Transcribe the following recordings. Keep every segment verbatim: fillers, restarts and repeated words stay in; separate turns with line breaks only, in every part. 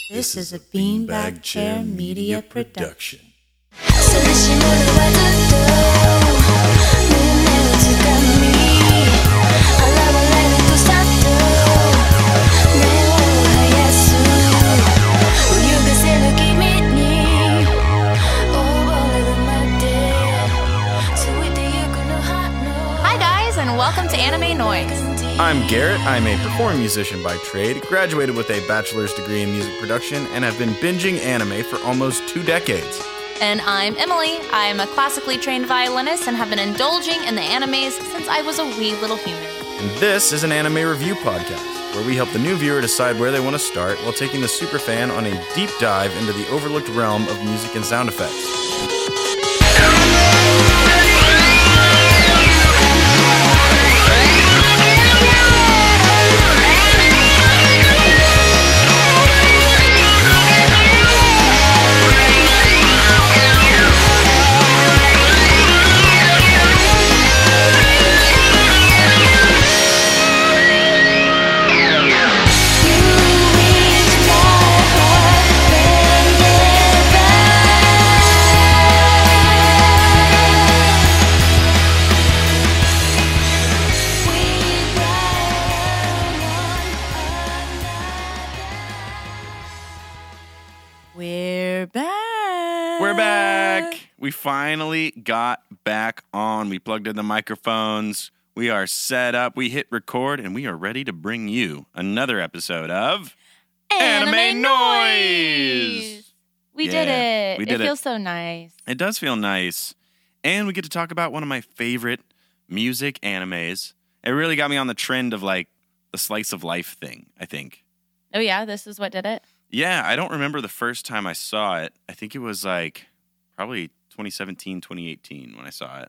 This is a Beanbag Chair Media production.
Hi guys, and welcome to Anime Noise.
I'm Garrett. I'm a performing musician by trade, graduated with a bachelor's degree in music production, and have been binging anime for almost two decades.
And I'm Emily. I'm a classically trained violinist and have been indulging in the animes since I was a wee little human.
And this is an anime review podcast, where we help the new viewer decide where they want to start while taking the superfan on a deep dive into the overlooked realm of music and sound effects.
We're back.
We're back. We finally got back on. We plugged in the microphones. We are set up. We hit record, and we are ready to bring you another episode of
Anime,
Anime
Noise.
Noise.
We
Yeah,
did it.
we did
it
it.
feels so nice.
It does feel nice. And we get to talk about one of my favorite music animes. It really got me on the trend of like the slice of life thing, I think.
Oh yeah, this is what did it?
Yeah, I don't remember the first time I saw it. I think it was like probably twenty seventeen, twenty eighteen when I saw it.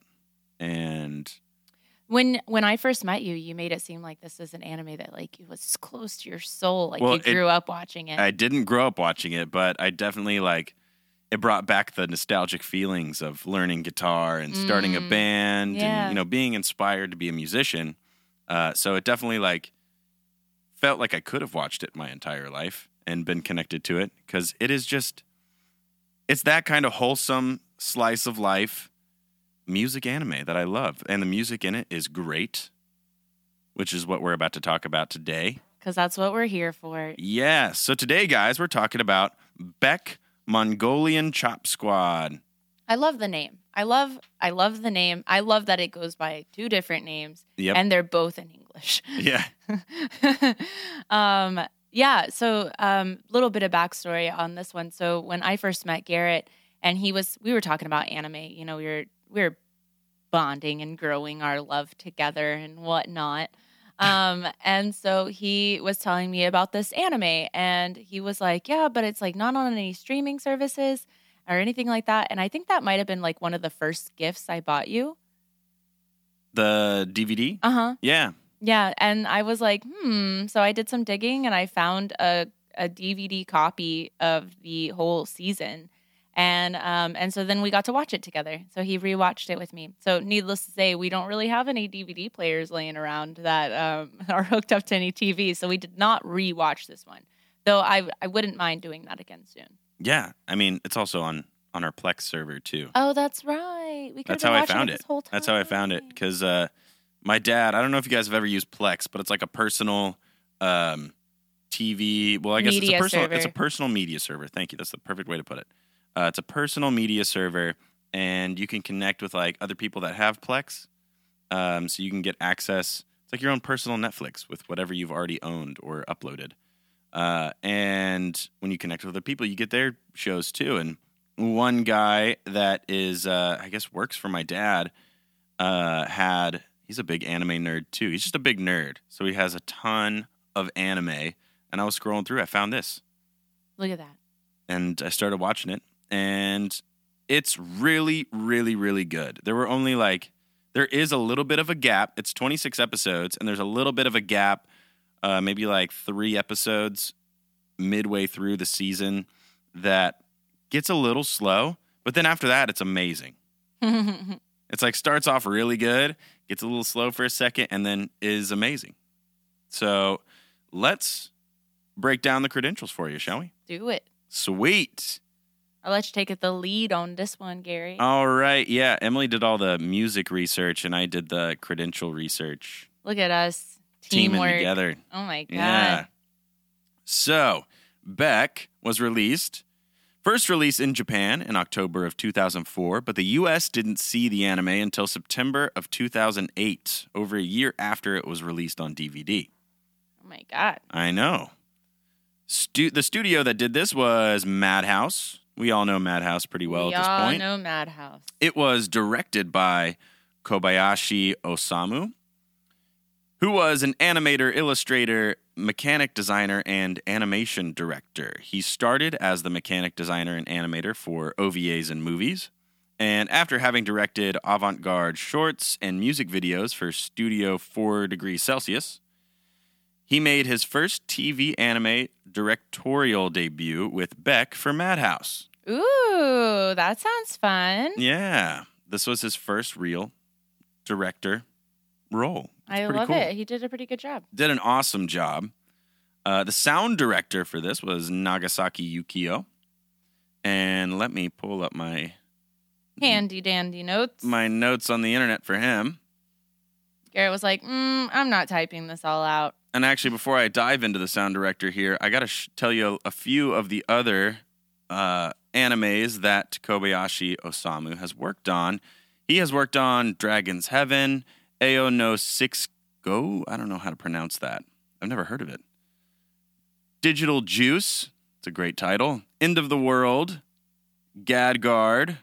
And
When when I first met you, you made it seem like this is an anime that like it was close to your soul. Like
Well,
you
it-
grew up watching it.
I didn't grow up watching it, but I definitely like it brought back the nostalgic feelings of learning guitar and starting a
Mm,
band
yeah.
and, you know, being inspired to be a musician. Uh, so it definitely like felt like I could have watched it my entire life and been connected to it because it is just, it's that kind of wholesome slice of life music anime that I love. And the music in it is great, which is what we're about to talk about today.
Because that's what we're here for.
Yeah. So today, guys, we're talking about Beck Mongolian Chop Squad.
I love the name. I love I love the name. I love that it goes by two different names.
Yep.
And they're both in English.
Yeah.
um yeah, so um little bit of backstory on this one. So when I first met Garrett and he was we were talking about anime, you know, we were we were bonding and growing our love together and whatnot. Um, and so he was telling me about this anime and he was like, yeah, but it's like not on any streaming services or anything like that. And I think that might have been like one of the first gifts I bought you.
The D V D?
Uh-huh.
Yeah.
Yeah. And I was like, hmm. So I did some digging and I found a, a D V D copy of the whole season. And um and so then we got to watch it together. So he rewatched it with me. So needless to say, we don't really have any D V D players laying around that um, are hooked up to any T V. So we did not rewatch this one. Though I I wouldn't mind doing that again soon.
Yeah. I mean, it's also on, on our Plex server, too.
Oh, that's right. We could
That's
have
how I
watching
found
it.
it.
This whole time.
That's how I found it. Because uh, my dad, I don't know if you guys have ever used Plex, but it's like a personal um, T V. Well, I guess it's
Media
a personal.
server.
It's a personal media server. Thank you. That's the perfect way to put it. Uh, it's a personal media server, and you can connect with like other people that have Plex, um, so you can get access. It's like your own personal Netflix with whatever you've already owned or uploaded. Uh, and when you connect with other people, you get their shows too. And one guy that is, uh, I guess, works for my dad, uh, had he's a big anime nerd too. He's just a big nerd, so he has a ton of anime. And I was scrolling through, I found this,
Look at that.
and I started watching it. And it's really, really, really good. There were only like, there is a little bit of a gap. It's twenty-six episodes, and there's a little bit of a gap, uh, maybe like three episodes midway through the season that gets a little slow. But then after that, it's amazing. It's like starts off really good, gets a little slow for a second, and then is amazing. So let's break down the credentials for you, shall we?
Do it.
Sweet.
I'll let you take the lead on this one, Gary.
All right. Yeah, Emily did all the music research, and I did the credential research.
Look at us.
Teaming
Teamwork.
together.
Oh, my God.
Yeah. So, Beck was released, first released in Japan in October of two thousand four, but the U S didn't see the anime until September of two thousand eight, over a year after it was released on D V D.
Oh, my God.
I know. Stu- the studio that did this was Madhouse. We all know Madhouse pretty well
we
at this
all
point.
know Madhouse.
It was directed by Kobayashi Osamu, who was an animator, illustrator, mechanic designer, and animation director. He started as the mechanic designer and animator for O V As and movies, and after having directed avant-garde shorts and music videos for Studio four Degrees Celsius, he made his first T V anime directorial debut with Beck for Madhouse.
Ooh, that sounds fun.
Yeah, this was his first real director role. It's
I
pretty
love
cool.
it. He did a pretty good job.
Did an awesome job. Uh, the sound director for this was Nagasaki Yukio. And let me pull up my
Handy dandy notes.
my notes on the internet for him.
Garrett was like, mm, I'm not typing this all out.
And actually, before I dive into the sound director here, I got to sh- tell you a, a few of the other uh, animes that Kobayashi Osamu has worked on. He has worked on Dragon's Heaven, Ao no Six Go. I don't know how to pronounce that. I've never heard of it. Digital Juice. It's a great title. End of the World. Gadgard.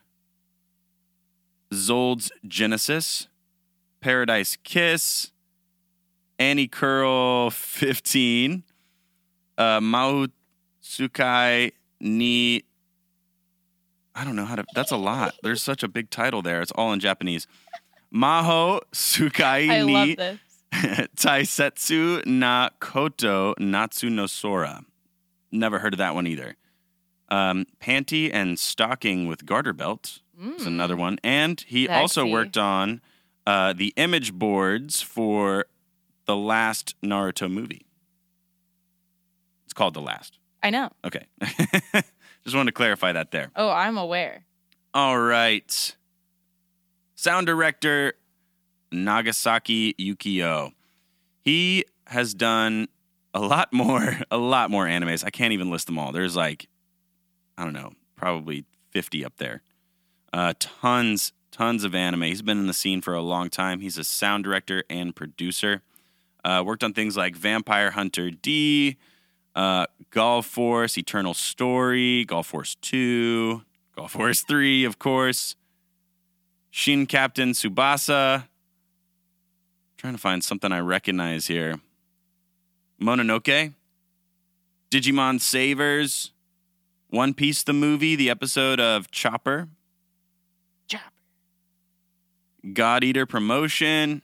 Zold's Genesis. Paradise Kiss. Annie Curl fifteen. Uh, Mahu Tsukai ni. I don't know how to. That's a lot. There's such a big title there. It's all in Japanese. Maho Tsukai
I love
ni
this.
Taisetsu na Koto Natsu no Sora. Never heard of that one either. Um, Panty and Stocking with Garter Belt is another one. And he also
Sexy.
worked on uh, the image boards for the last Naruto movie. It's called The Last.
I know.
Okay. Just wanted to clarify that there.
Oh, I'm aware.
All right. Sound director Nagasaki Yukio. He has done a lot more, a lot more animes. I can't even list them all. There's like, I don't know, probably fifty up there. Uh, tons, tons of anime. He's been in the scene for a long time. He's a sound director and producer. Uh, worked on things like Vampire Hunter D, uh, Golf Force, Eternal Story, Golf Force two, Golf Force three, of course. Shin Captain Tsubasa. Trying to find something I recognize here. Mononoke. Digimon Savers. One Piece the movie, the episode of Chopper.
Chopper.
God Eater Promotion.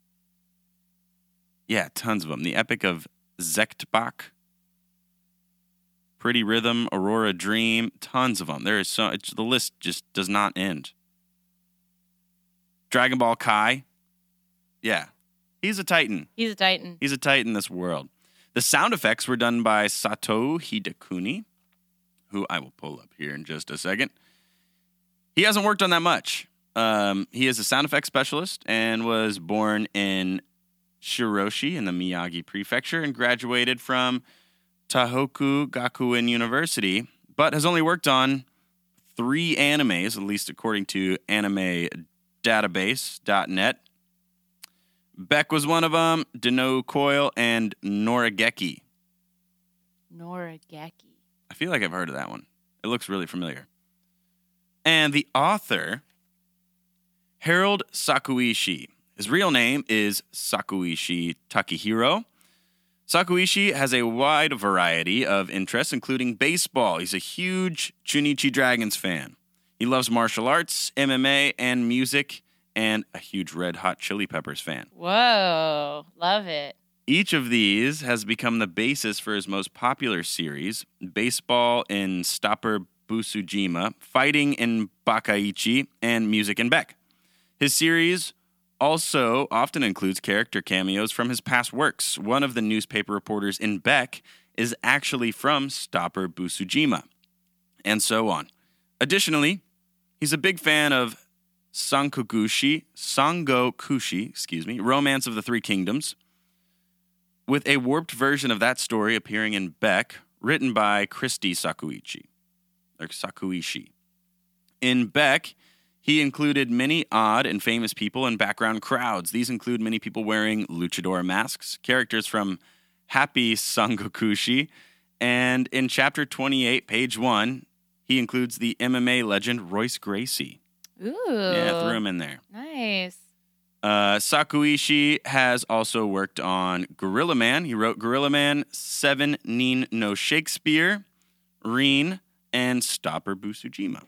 Yeah, tons of them. The Epic of Zektbach. Pretty Rhythm, Aurora Dream. Tons of them. There is so it's, the list just does not end. Dragon Ball Kai. Yeah. He's a titan.
He's a titan.
He's a titan in this world. The sound effects were done by Sato Hidekuni, who I will pull up here in just a second. He hasn't worked on that much. Um, he is a sound effects specialist and was born in Shiroshi in the Miyagi Prefecture and graduated from Tohoku Gakuen University, but has only worked on three animes, at least according to anime database dot net. Beck was one of them, Deno Coil, and Norageki.
Norageki.
I feel like I've heard of that one. It looks really familiar. And the author, Harold Sakuishi. His real name is Sakuishi Takehiro. Sakuishi has a wide variety of interests, including baseball. He's a huge Chunichi Dragons fan. He loves martial arts, M M A, and music, and a huge Red Hot Chili Peppers fan.
Whoa. Love it.
Each of these has become the basis for his most popular series, Baseball in Stopper Busujima, Fighting in Bakaichi, and Music in Beck. His series also often includes character cameos from his past works. One of the newspaper reporters in Beck is actually from Stopper Busujima, and so on. Additionally, he's a big fan of Sankokushi, Sangokushi, excuse me, Romance of the Three Kingdoms, with a warped version of that story appearing in Beck, written by Christy Sakuichi, or Sakuishi. In Beck, he included many odd and famous people and background crowds. These include many people wearing luchador masks, characters from Happy Sangokushi, and in chapter twenty-eight, page one, he includes the M M A legend Royce Gracie.
Ooh.
Yeah, threw him in there.
Nice.
Uh, Sakuishi has also worked on Gorilla Man. He wrote Gorilla Man, Seven Nin no Shakespeare, Reen, and Stopper Busujima.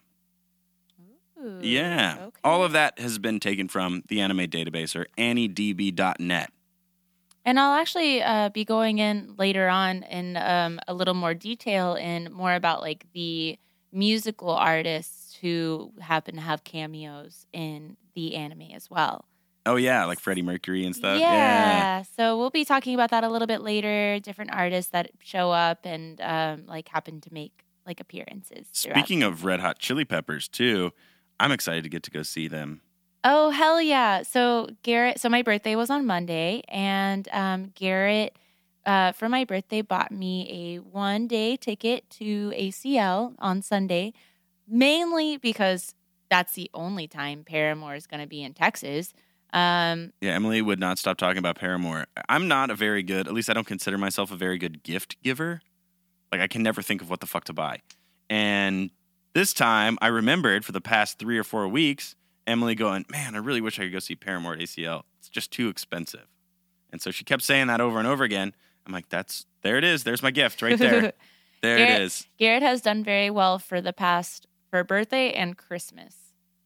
Ooh,
Yeah.
okay.
All of that has been taken from the anime database, or annie d b dot net.
And I'll actually uh, be going in later on in um, a little more detail and more about like the musical artists who happen to have cameos in the anime as well.
Oh, yeah, like Freddie Mercury and stuff.
Yeah.
Yeah.
So we'll be talking about that a little bit later. Different artists that show up and um, like happen to make like appearances. throughout.
Speaking of Red Hot Chili Peppers, too, I'm excited to get to go see them.
Oh, hell yeah. So Garrett, so my birthday was on Monday, and um, Garrett, uh, for my birthday, bought me a one-day ticket to A C L on Sunday, mainly because that's the only time Paramore is going to be in Texas. Um,
Yeah, Emily would not stop talking about Paramore. I'm not a very good, at least I don't consider myself a very good gift giver. Like, I can never think of what the fuck to buy. And this time, I remembered for the past three or four weeks, Emily going, man, I really wish I could go see Paramore at A C L. It's just too expensive. And so she kept saying that over and over again. I'm like, that's, there it is. There's my gift right there. There
Garrett,
it is.
Garrett has done very well for the past, for birthday and Christmas.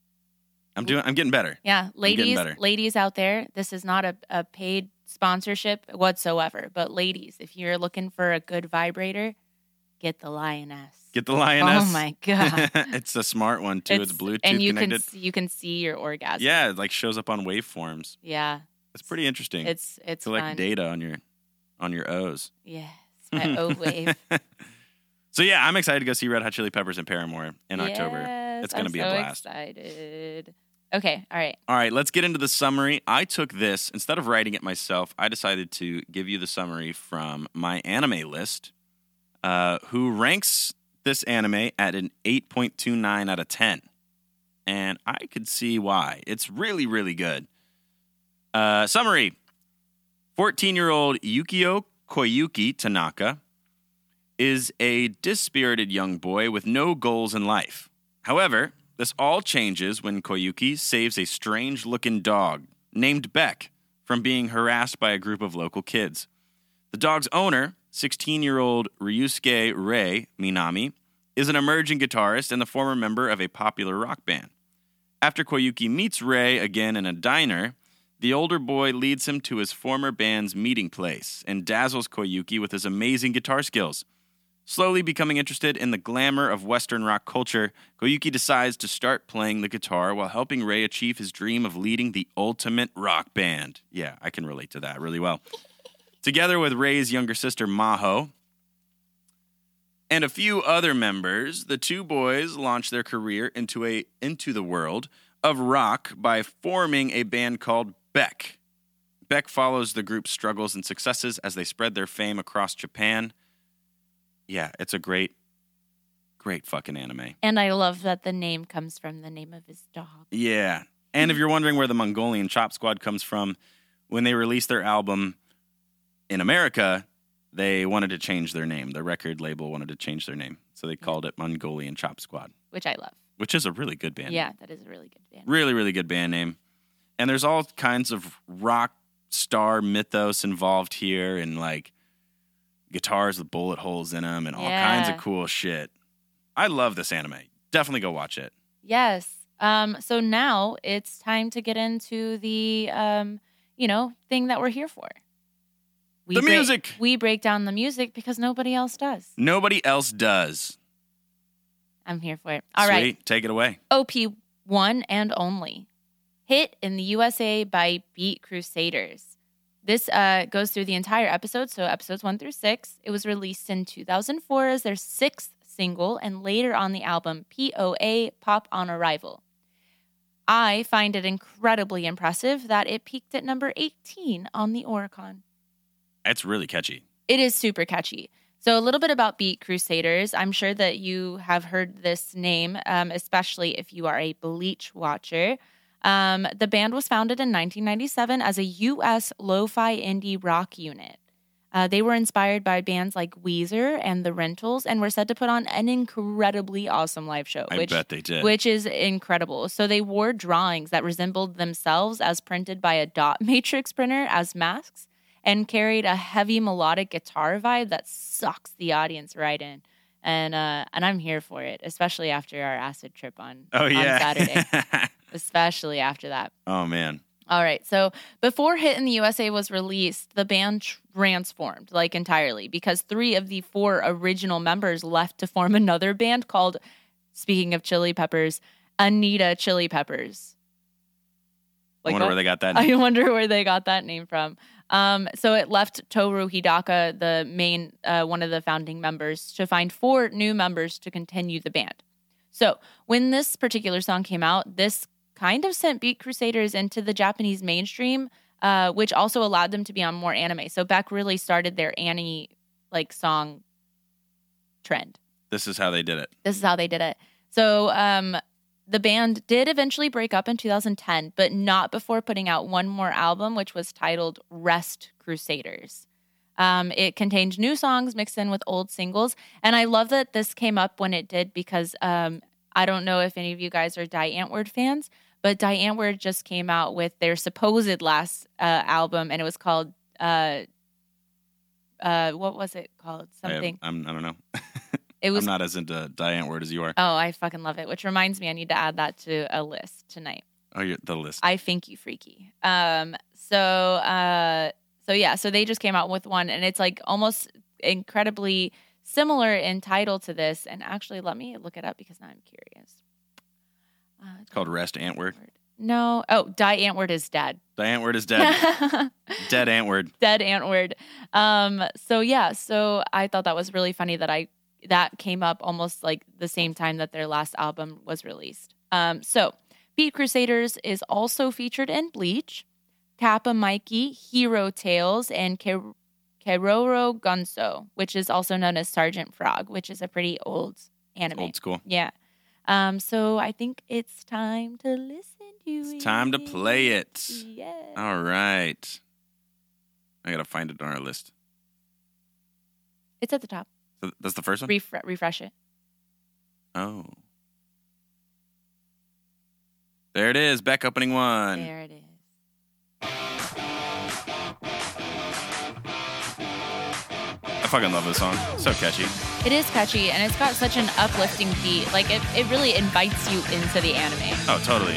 I'm doing, I'm getting better.
Yeah, ladies,
better.
ladies out there, this is not a, a paid sponsorship whatsoever. But ladies, if you're looking for a good vibrator, get the Lioness.
Get the Lioness.
Oh my god,
It's a smart one too. It's, Bluetooth
and you
connected.
can you can see your orgasm.
Yeah, it like shows up on waveforms.
yeah,
It's pretty interesting.
it's it's
to like
fun.
data on your on your O's.
Yes, my O wave.
So yeah, I'm excited to go see Red Hot Chili Peppers and Paramore in October.
Yes,
It's gonna
I'm
be a
so
blast.
Excited. Okay, all right.
All right, let's get into the summary. I took this instead of writing it myself. I decided to give you the summary from my anime list, uh, who ranks this anime at an eight point two nine out of ten, and I could see why. It's really, really good. Uh, summary: fourteen-year-old Yukio Koyuki Tanaka is a dispirited young boy with no goals in life. However, this all changes when Koyuki saves a strange-looking dog named Beck from being harassed by a group of local kids. The dog's owner, sixteen-year-old Ryusuke Rei Minami, is an emerging guitarist and the former member of a popular rock band. After Koyuki meets Rei again in a diner, the older boy leads him to his former band's meeting place and dazzles Koyuki with his amazing guitar skills. Slowly becoming interested in the glamour of Western rock culture, Koyuki decides to start playing the guitar while helping Rei achieve his dream of leading the ultimate rock band. Yeah, I can relate to that really well. Together with Rei's younger sister, Maho, and a few other members, the two boys launch their career into a into the world of rock by forming a band called Beck. Beck follows the group's struggles and successes as they spread their fame across Japan. Yeah, it's a great, great fucking anime.
And I love that the name comes from the name of his dog.
Yeah. And if you're wondering where the Mongolian Chop Squad comes from, when they released their album in America, they wanted to change their name. The record label wanted to change their name. So they called it Mongolian Chop Squad,
Which I love.
which is a really good band
Yeah,
name.
that is a really good band.
Really, really good band name. And there's all kinds of rock star mythos involved here, and like guitars with bullet holes in them and all kinds of
Yeah.
cool shit. I love this anime. Definitely go watch it.
Yes. Um, so now it's time to get into the, um, you know, thing that we're here for. We
The
break-
music.
We break down the music because nobody else does.
Nobody else does.
I'm here for it. All right.
Sweet. Take it away.
O P one and only. Hit in the U S A by Beat Crusaders. This uh, goes through the entire episode, so episodes one through six. It was released in two thousand four as their sixth single, and later on the album P O A, Pop on Arrival. I find it incredibly impressive that it peaked at number eighteen on the Oricon.
It's really catchy.
It is super catchy. So a little bit about Beat Crusaders. I'm sure that you have heard this name, um, especially if you are a Bleach watcher. Um, the band was founded in nineteen ninety-seven as a U S lo-fi indie rock unit. Uh, they were inspired by bands like Weezer and The Rentals and were said to put on an incredibly awesome live show.
I
which,
bet they did.
Which is incredible. So they wore drawings that resembled themselves as printed by a dot matrix printer as masks and carried a heavy melodic guitar vibe that sucks the audience right in. And uh, and I'm here for it, especially after our acid trip on,
oh, yeah.
on Saturday. Especially after that.
Oh, man.
All right. So before Hit in the U S A was released, the band transformed like entirely because three of the four original members left to form another band called, speaking of Chili Peppers, Anita Chili Peppers.
Like I wonder
what?
where they got that name.
I wonder where they got that name from. Um, so it left Toru Hidaka, the main, uh, one of the founding members, to find four new members to continue the band. So when this particular song came out, this kind of sent Beat Crusaders into the Japanese mainstream, uh, which also allowed them to be on more anime. So Beck really started their Annie like song trend.
This is how they did it.
This is how they did it. So um, the band did eventually break up in two thousand ten, but not before putting out one more album, which was titled Rest Crusaders. Um, it contained new songs mixed in with old singles. And I love that this came up when it did because um, I don't know if any of you guys are Die Antwoord fans, but Die Antwoord just came out with their supposed last uh, album, and it was called, uh, uh, what was it called? Something.
I, I'm, I don't know.
It was,
I'm not as into Die Antwoord as you are.
Oh, I fucking love it, which reminds me I need to add that to a list tonight.
Oh, you're, the list.
I think you freaky. Um, so, uh, so yeah, so they just came out with one, and it's like almost incredibly similar in title to this. And actually, let me look it up because now I'm curious. Uh,
it's called Rest Antwoord.
No. Oh, Die Antwoord is dead.
Die Antwoord is dead. Dead Antwoord.
Dead Antwoord. Um, so yeah, so I thought that was really funny that I that came up almost like the same time that their last album was released. Um, so Beat Crusaders is also featured in Bleach, Kappa Mikey, Hero Tales, and Ker- Keroro Gunso, which is also known as Sergeant Frog, which is a pretty old anime.
Old school.
Yeah. Um, so I think it's time to listen to
it's
it.
It's time to play it.
Yeah.
All right. I got to find it on our list.
It's at the top.
So that's the first one?
Refre- refresh it.
Oh. There it is. Beck opening one.
There it is.
I fucking love this song. So catchy.
It is catchy, and it's got such an uplifting beat. Like, it, it really invites you into the anime.
Oh, totally.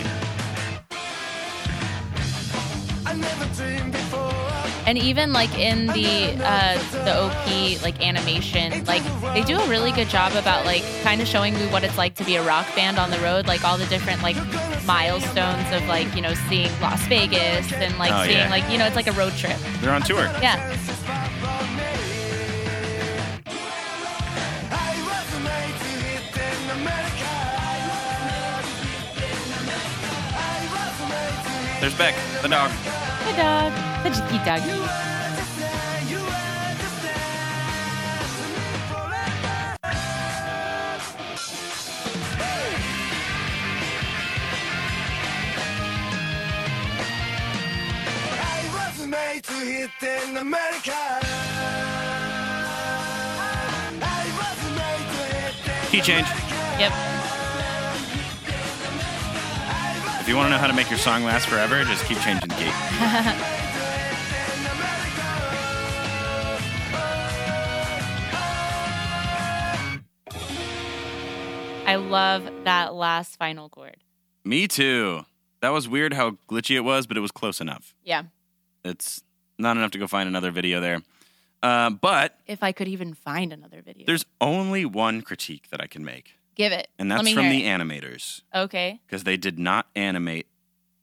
And even, like, in the uh, the O P, like, animation, like, they do a really good job about, like, kind of showing you what it's like to be a rock band on the road. Like, all the different, like, milestones of, like, you know, seeing Las Vegas and, like,
oh,
seeing,
yeah.
like, you know, it's like a road trip.
They're on tour.
Yeah.
There's Beck, the dog.
The dog. The jicky doggy.
To hit in America.
Key change.
Yep.
If you want to know how to make your song last forever, just keep changing the key.
I love that last final chord.
Me too. That was weird how glitchy it was, but it was close enough.
Yeah.
It's not enough to go find another video there. Uh, but
If I could even find another video.
there's only one critique that I can make.
Give it.
And
Let
that's
me
from
hear
the
it.
animators.
Okay.
Because they did not animate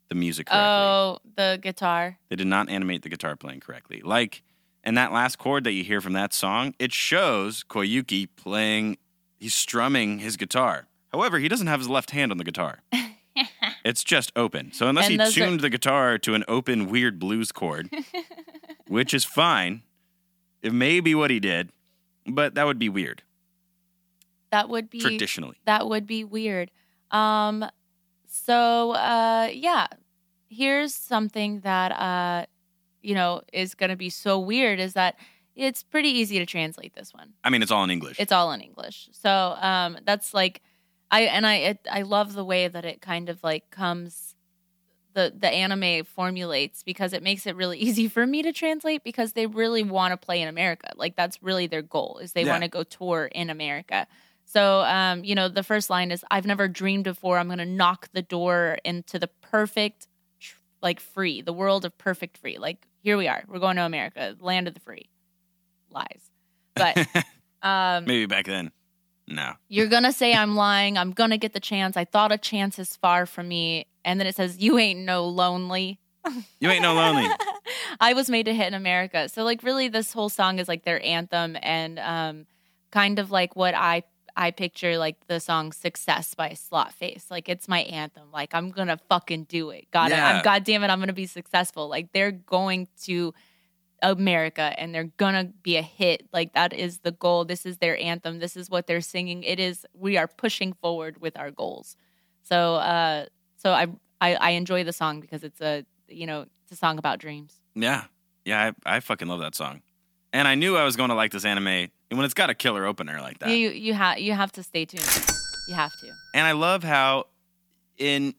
the music correctly.
Oh, the guitar.
They did not animate the guitar playing correctly. Like, and that last chord that you hear from that song, it shows Koyuki playing, he's strumming his guitar. However, he doesn't have his left hand on the guitar. It's just open. So unless
And
he
those are-
tuned the guitar to an open, weird blues chord, which is fine, it may be what he did, but that would be weird,
That would be
traditionally.
That would be weird. Um, so uh, yeah, here's something that uh, you know, is going to be so weird is that it's pretty easy to translate this one.
I mean, it's all in English.
It's all in English. So um, that's like, I and I it, I love the way that it kind of like comes, the the anime formulates, because it makes it really easy for me to translate, because they really want to play in America. Like that's really their goal, is they
Yeah.
want to go tour in America. So um, you know, the first line is, "I've never dreamed before. I'm going to knock the door into the perfect, like free, the world of perfect free. Like here we are. We're going to America, land of the free." Lies, but um,
Maybe back then. No.
you're gonna say I'm lying. I'm gonna get the chance. I thought a chance is far from me, and then it says, "You ain't no lonely."
You ain't no lonely.
I was made to hit in America. So like really this whole song is like their anthem, and um kind of like what I I picture like the song Success by Slotface. Like it's my anthem. Like I'm gonna fucking do it. God
Yeah.
I'm God damn it, I'm gonna be successful. Like they're going to America and they're gonna be a hit. Like that is the goal. This is their anthem. This is what they're singing. It is, we are pushing forward with our goals. So uh so I I, I enjoy the song because it's a, you know, it's a song about dreams.
Yeah. Yeah, I, I fucking love that song. And I knew I was going to like this anime and when it's got a killer opener like that.
You you have you have to stay tuned. You have to.
And I love how in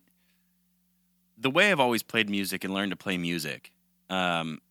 the way I've always played music and learned to play music, um,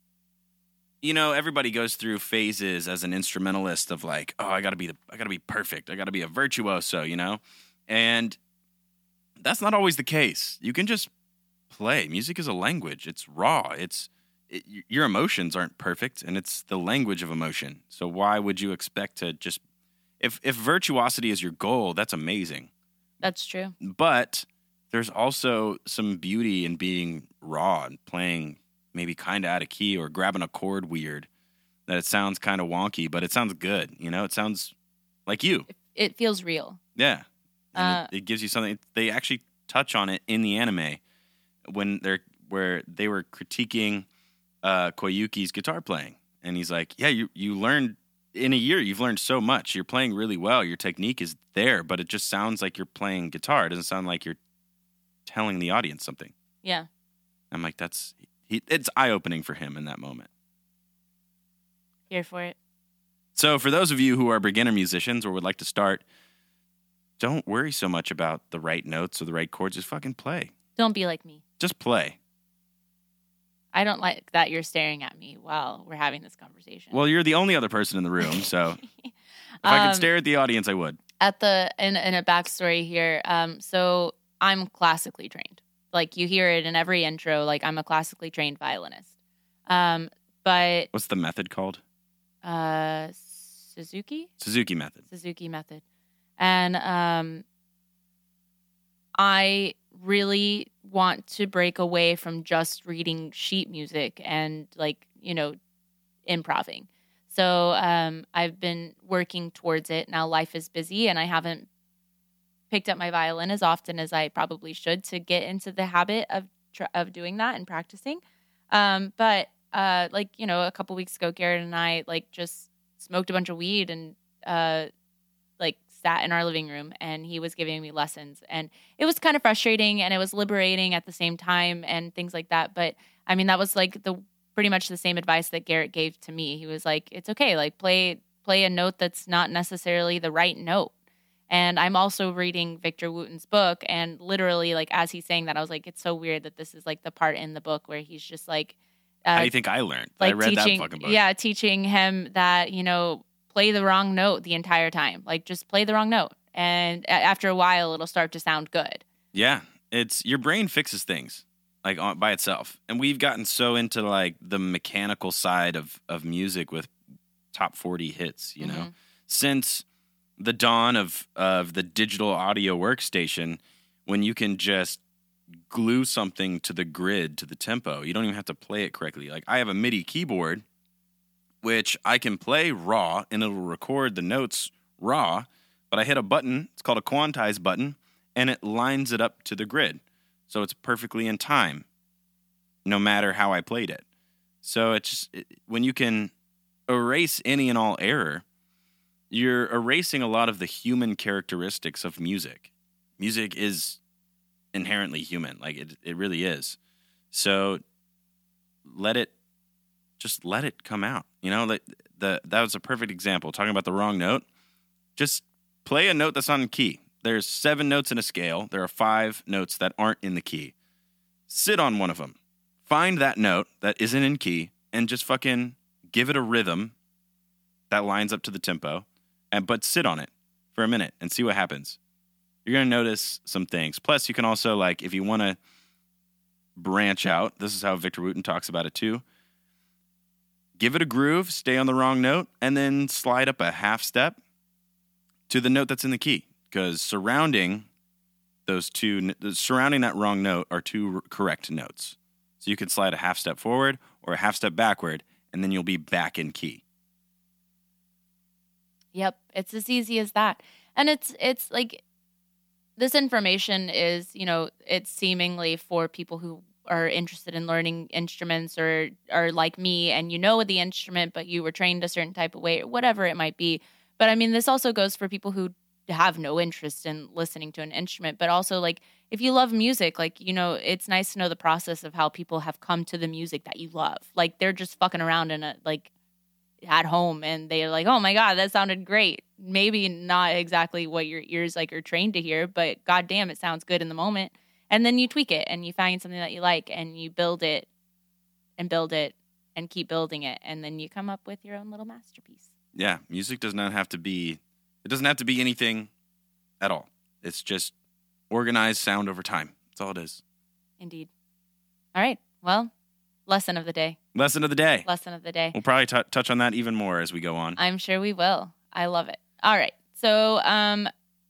you know, everybody goes through phases as an instrumentalist of like, oh, I gotta be the, I gotta be perfect. I gotta be a virtuoso, you know? And that's not always the case. You can just play. Music is a language. It's raw. It's it, your emotions aren't perfect, and it's the language of emotion. So why would you expect to just if if virtuosity is your goal, that's amazing.
That's true.
But there's also some beauty in being raw and playing maybe kind of out of key or grabbing a chord weird that it sounds kind of wonky, but it sounds good. You know, it sounds like you.
It, it feels real.
Yeah. And
Uh,
it, it gives you something. They actually touch on it in the anime when they're where they were critiquing uh, Koyuki's guitar playing. And he's like, yeah, you, you learned in a year, you've learned so much. You're playing really well. Your technique is there, but it just sounds like you're playing guitar. It doesn't sound like you're telling the audience something.
Yeah.
I'm like, that's, he, it's eye-opening for him in that moment.
Here for it.
So for those of you who are beginner musicians or would like to start, don't worry so much about the right notes or the right chords. Just fucking play.
Don't be like me.
Just play.
I don't like that you're staring at me while we're having this conversation.
Well, you're the only other person in the room, so if I
Um,
could stare at the audience, I would.
At the in, in a backstory here, um, so I'm classically trained. Like you hear it in every intro. Like I'm a classically trained violinist. Um, but
What's the method called?
uh, Suzuki.
Suzuki method.
Suzuki method. And um, I really want to break away from just reading sheet music and like, you know, improving. So um, I've been working towards it. Now life is busy and I haven't picked up my violin as often as I probably should to get into the habit of tr- of doing that and practicing. Um, but uh, like, you know, a couple weeks ago, Garrett and I like just smoked a bunch of weed and uh, like sat in our living room and he was giving me lessons and it was kind of frustrating and it was liberating at the same time and things like that. But I mean, that was like the pretty much the same advice that Garrett gave to me. He was like, it's okay. Like play, play a note that's not necessarily the right note. And I'm also reading Victor Wooten's book and literally like, as he's saying that, I was like, it's so weird that this is like the part in the book where he's just like, uh,
How do you think I learned?
like
I read
teaching,
that fucking book.
yeah, teaching him that, you know, play the wrong note the entire time. Like just play the wrong note. And a- after a while, it'll start to sound good.
Yeah. It's your brain fixes things like on, by itself. And we've gotten so into like the mechanical side of, of music with top forty hits, you know,
Mhm.
since the dawn of, of the digital audio workstation, when you can just glue something to the grid, to the tempo. You don't even have to play it correctly. Like I have a MIDI keyboard, which I can play raw and it'll record the notes raw, but I hit a button, it's called a quantize button, and it lines it up to the grid. So it's perfectly in time, no matter how I played it. So it's just, it, when you can erase any and all error, you're erasing a lot of the human characteristics of music. Music is inherently human, like it, it really is. So let it, just let it come out. You know, like the that was a perfect example. Talking about the wrong note, just play a note that's not in key. There's seven notes in a scale. There are five notes that aren't in the key. Sit on one of them. Find that note that isn't in key and just fucking give it a rhythm that lines up to the tempo, and but sit on it for a minute and see what happens. You're going to notice some things. Plus, you can also, like, if you want to branch out, this is how Victor Wooten talks about it too. Give it a groove, stay on the wrong note, and then slide up a half step to the note that's in the key. Because surrounding those two, surrounding that wrong note are two correct notes. So you can slide a half step forward or a half step backward, and then you'll be back in key.
Yep, it's as easy as that. And it's it's like this information is, you know, it's seemingly for people who are interested in learning instruments or are like me and you know the instrument, but you were trained a certain type of way or whatever it might be. But I mean, this also goes for people who have no interest in listening to an instrument, but also like if you love music, like, you know, it's nice to know the process of how people have come to the music that you love. Like they're just fucking around in a like at home and they're like, oh my God, that sounded great. Maybe not exactly what your ears like are trained to hear, but goddamn, it sounds good in the moment. And then you tweak it and you find something that you like and you build it and build it and keep building it. And then you come up with your own little masterpiece.
Yeah, music does not have to be, it doesn't have to be anything at all. It's just organized sound over time. That's all it is.
Indeed. All right. Well, lesson of the day.
Lesson of the day.
Lesson of the day.
We'll probably t- touch on that even more as we go on.
I'm sure we will. I love it. All right. So um,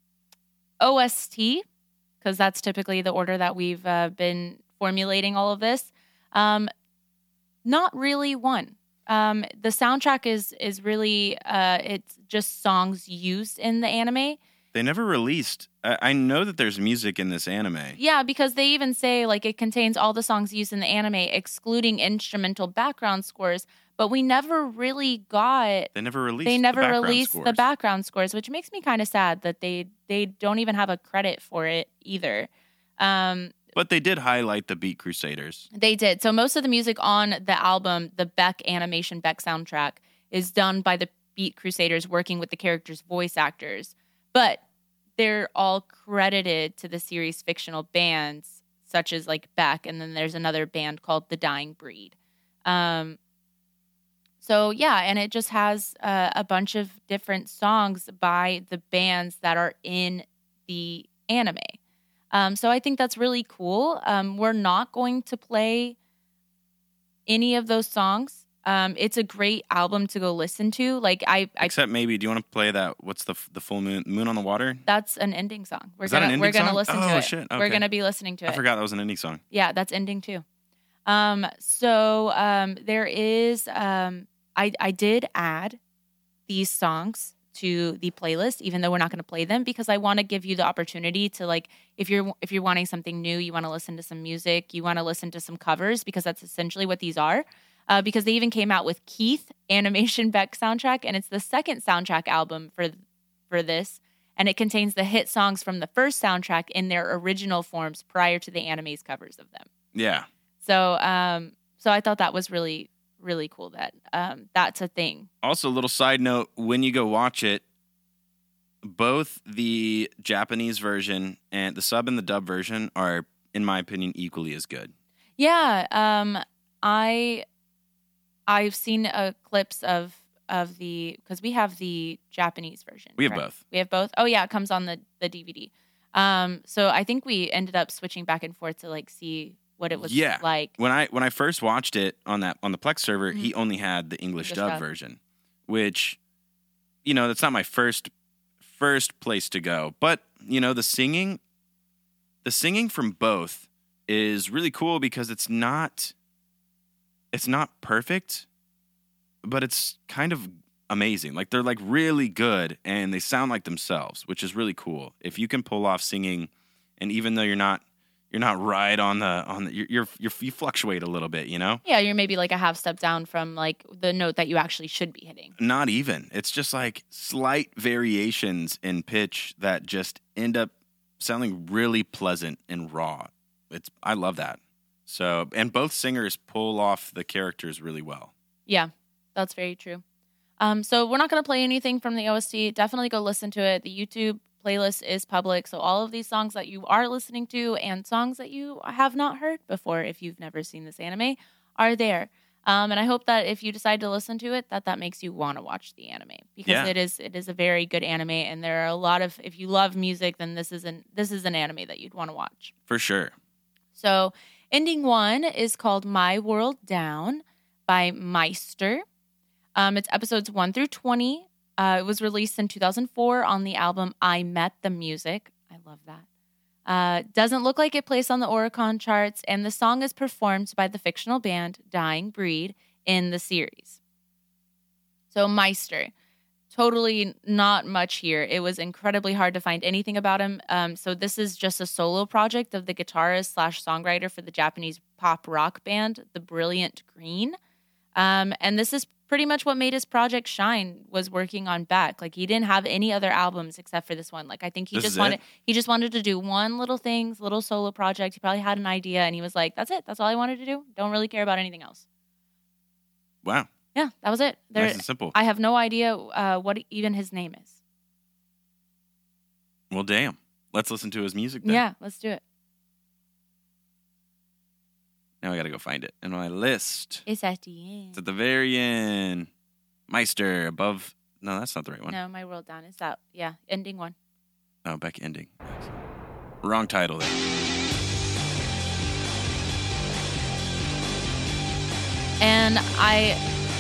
O S T, because that's typically the order that we've uh, been formulating all of this. Um, not really one. Um, the soundtrack is is really uh, it's just songs used in the anime.
They never released. I, I know that there's music in this anime.
Yeah, because they even say like it contains all the songs used in the anime, excluding instrumental background scores. But we never really got.
They never released.
They never
the background
released
scores.
the background scores, which makes me kind of sad that they they don't even have a credit for it either. Um,
But they did highlight the Beat Crusaders.
They did. So most of the music on the album, the Beck animation Beck soundtrack, is done by the Beat Crusaders working with the characters' voice actors. But they're all credited to the series' fictional bands, such as like Beck, and then there's another band called The Dying Breed. Um, so yeah, and it just has uh, a bunch of different songs by the bands that are in the anime. Um, so I think that's really cool. Um, we're not going to play any of those songs. Um, it's a great album to go listen to. Like I, I
Except maybe, do you want to play that? What's the the full moon Moon on the Water?
that's an ending song. We're
Is that
gonna
an
we're
ending
gonna
song?
listen
Oh,
to it.
shit.
We're
Okay.
gonna be listening to it.
I forgot that was an indie song.
Yeah, that's ending too. Um, so um, there is um, I I did add these songs to the playlist, even though we're not going to play them, because I want to give you the opportunity to, like, if you're if you're wanting something new, you want to listen to some music, you want to listen to some covers, because that's essentially what these are. Uh, because they even came out with Keith Animation Beck soundtrack, and it's the second soundtrack album for for this, and it contains the hit songs from the first soundtrack in their original forms prior to the anime's covers of them.
Yeah.
So, um, so I thought that was really, really cool that um, that's a thing.
Also, a little side note, when you go watch it, both the Japanese version and the sub and the dub version are, in my opinion, equally as good.
Yeah, um, I I've seen uh, clips of of the, because we have the Japanese version.
We have
correct?
both.
We have both. Oh yeah, it comes on the the D V D. Um, so I think we ended up switching back and forth to like see what it was
Yeah.
like.
When I when I first watched it on that on the Plex server,
Mhm.
he only had the English,
English
dub,
dub.
version, which, you know, that's not my first first place to go. But you know, the singing, the singing from both is really cool because it's not it's not perfect, but it's kind of amazing. Like they're like really good and they sound like themselves, which is really cool. If you can pull off singing, and even though you're not you're not right on the on the you're, you're, you're you fluctuate a little bit, you know?
Yeah, you're maybe like a half step down from like the note that you actually should be hitting.
Not even. It's just like slight variations in pitch that just end up sounding really pleasant and raw. It's I love that. So, and both singers pull off the characters really well.
Yeah, that's very true. Um, so we're not going to play anything from the O S T. Definitely go listen to it. The YouTube playlist is public, so all of these songs that you are listening to and songs that you have not heard before, if you've never seen this anime, are there. Um, and I hope that if you decide to listen to it, that that makes you want to watch the anime, because
Yeah.
it is it is a very good anime, and there are a lot of, if you love music, then this is an this is an anime that you'd want to watch.
For sure.
So ending one is called My World Down by Meister. Um, it's episodes one through twenty. Uh, it was released in two thousand four on the album I Met the Music. I love that. Uh, doesn't look like it placed on the Oricon charts, and the song is performed by the fictional band Dying Breed in the series. So Meister, totally not much here. It was incredibly hard to find anything about him. Um, so this is just a solo project of the guitarist slash songwriter for the Japanese pop rock band, The Brilliant Green. Um, and this is pretty much what made his project shine, was working on Beck. Like, he didn't have any other albums except for this one. Like, I think he
This
just
is
wanted
it?
he just wanted to do one little thing, little solo project. He probably had an idea and he was like, that's it. That's all I wanted to do. Don't really care about anything else.
Wow.
Yeah, that was it. There,
Nice and simple.
I have no idea uh, what even his name is.
Well, damn. Let's listen to his music then.
Yeah, let's do it.
Now I got to go find it in my list.
It's at the end.
It's at the very end. Meister above. No, that's not the right one.
No, My World Down is that. Yeah, ending one.
Oh, Beck ending. Nice. Wrong title there.
And I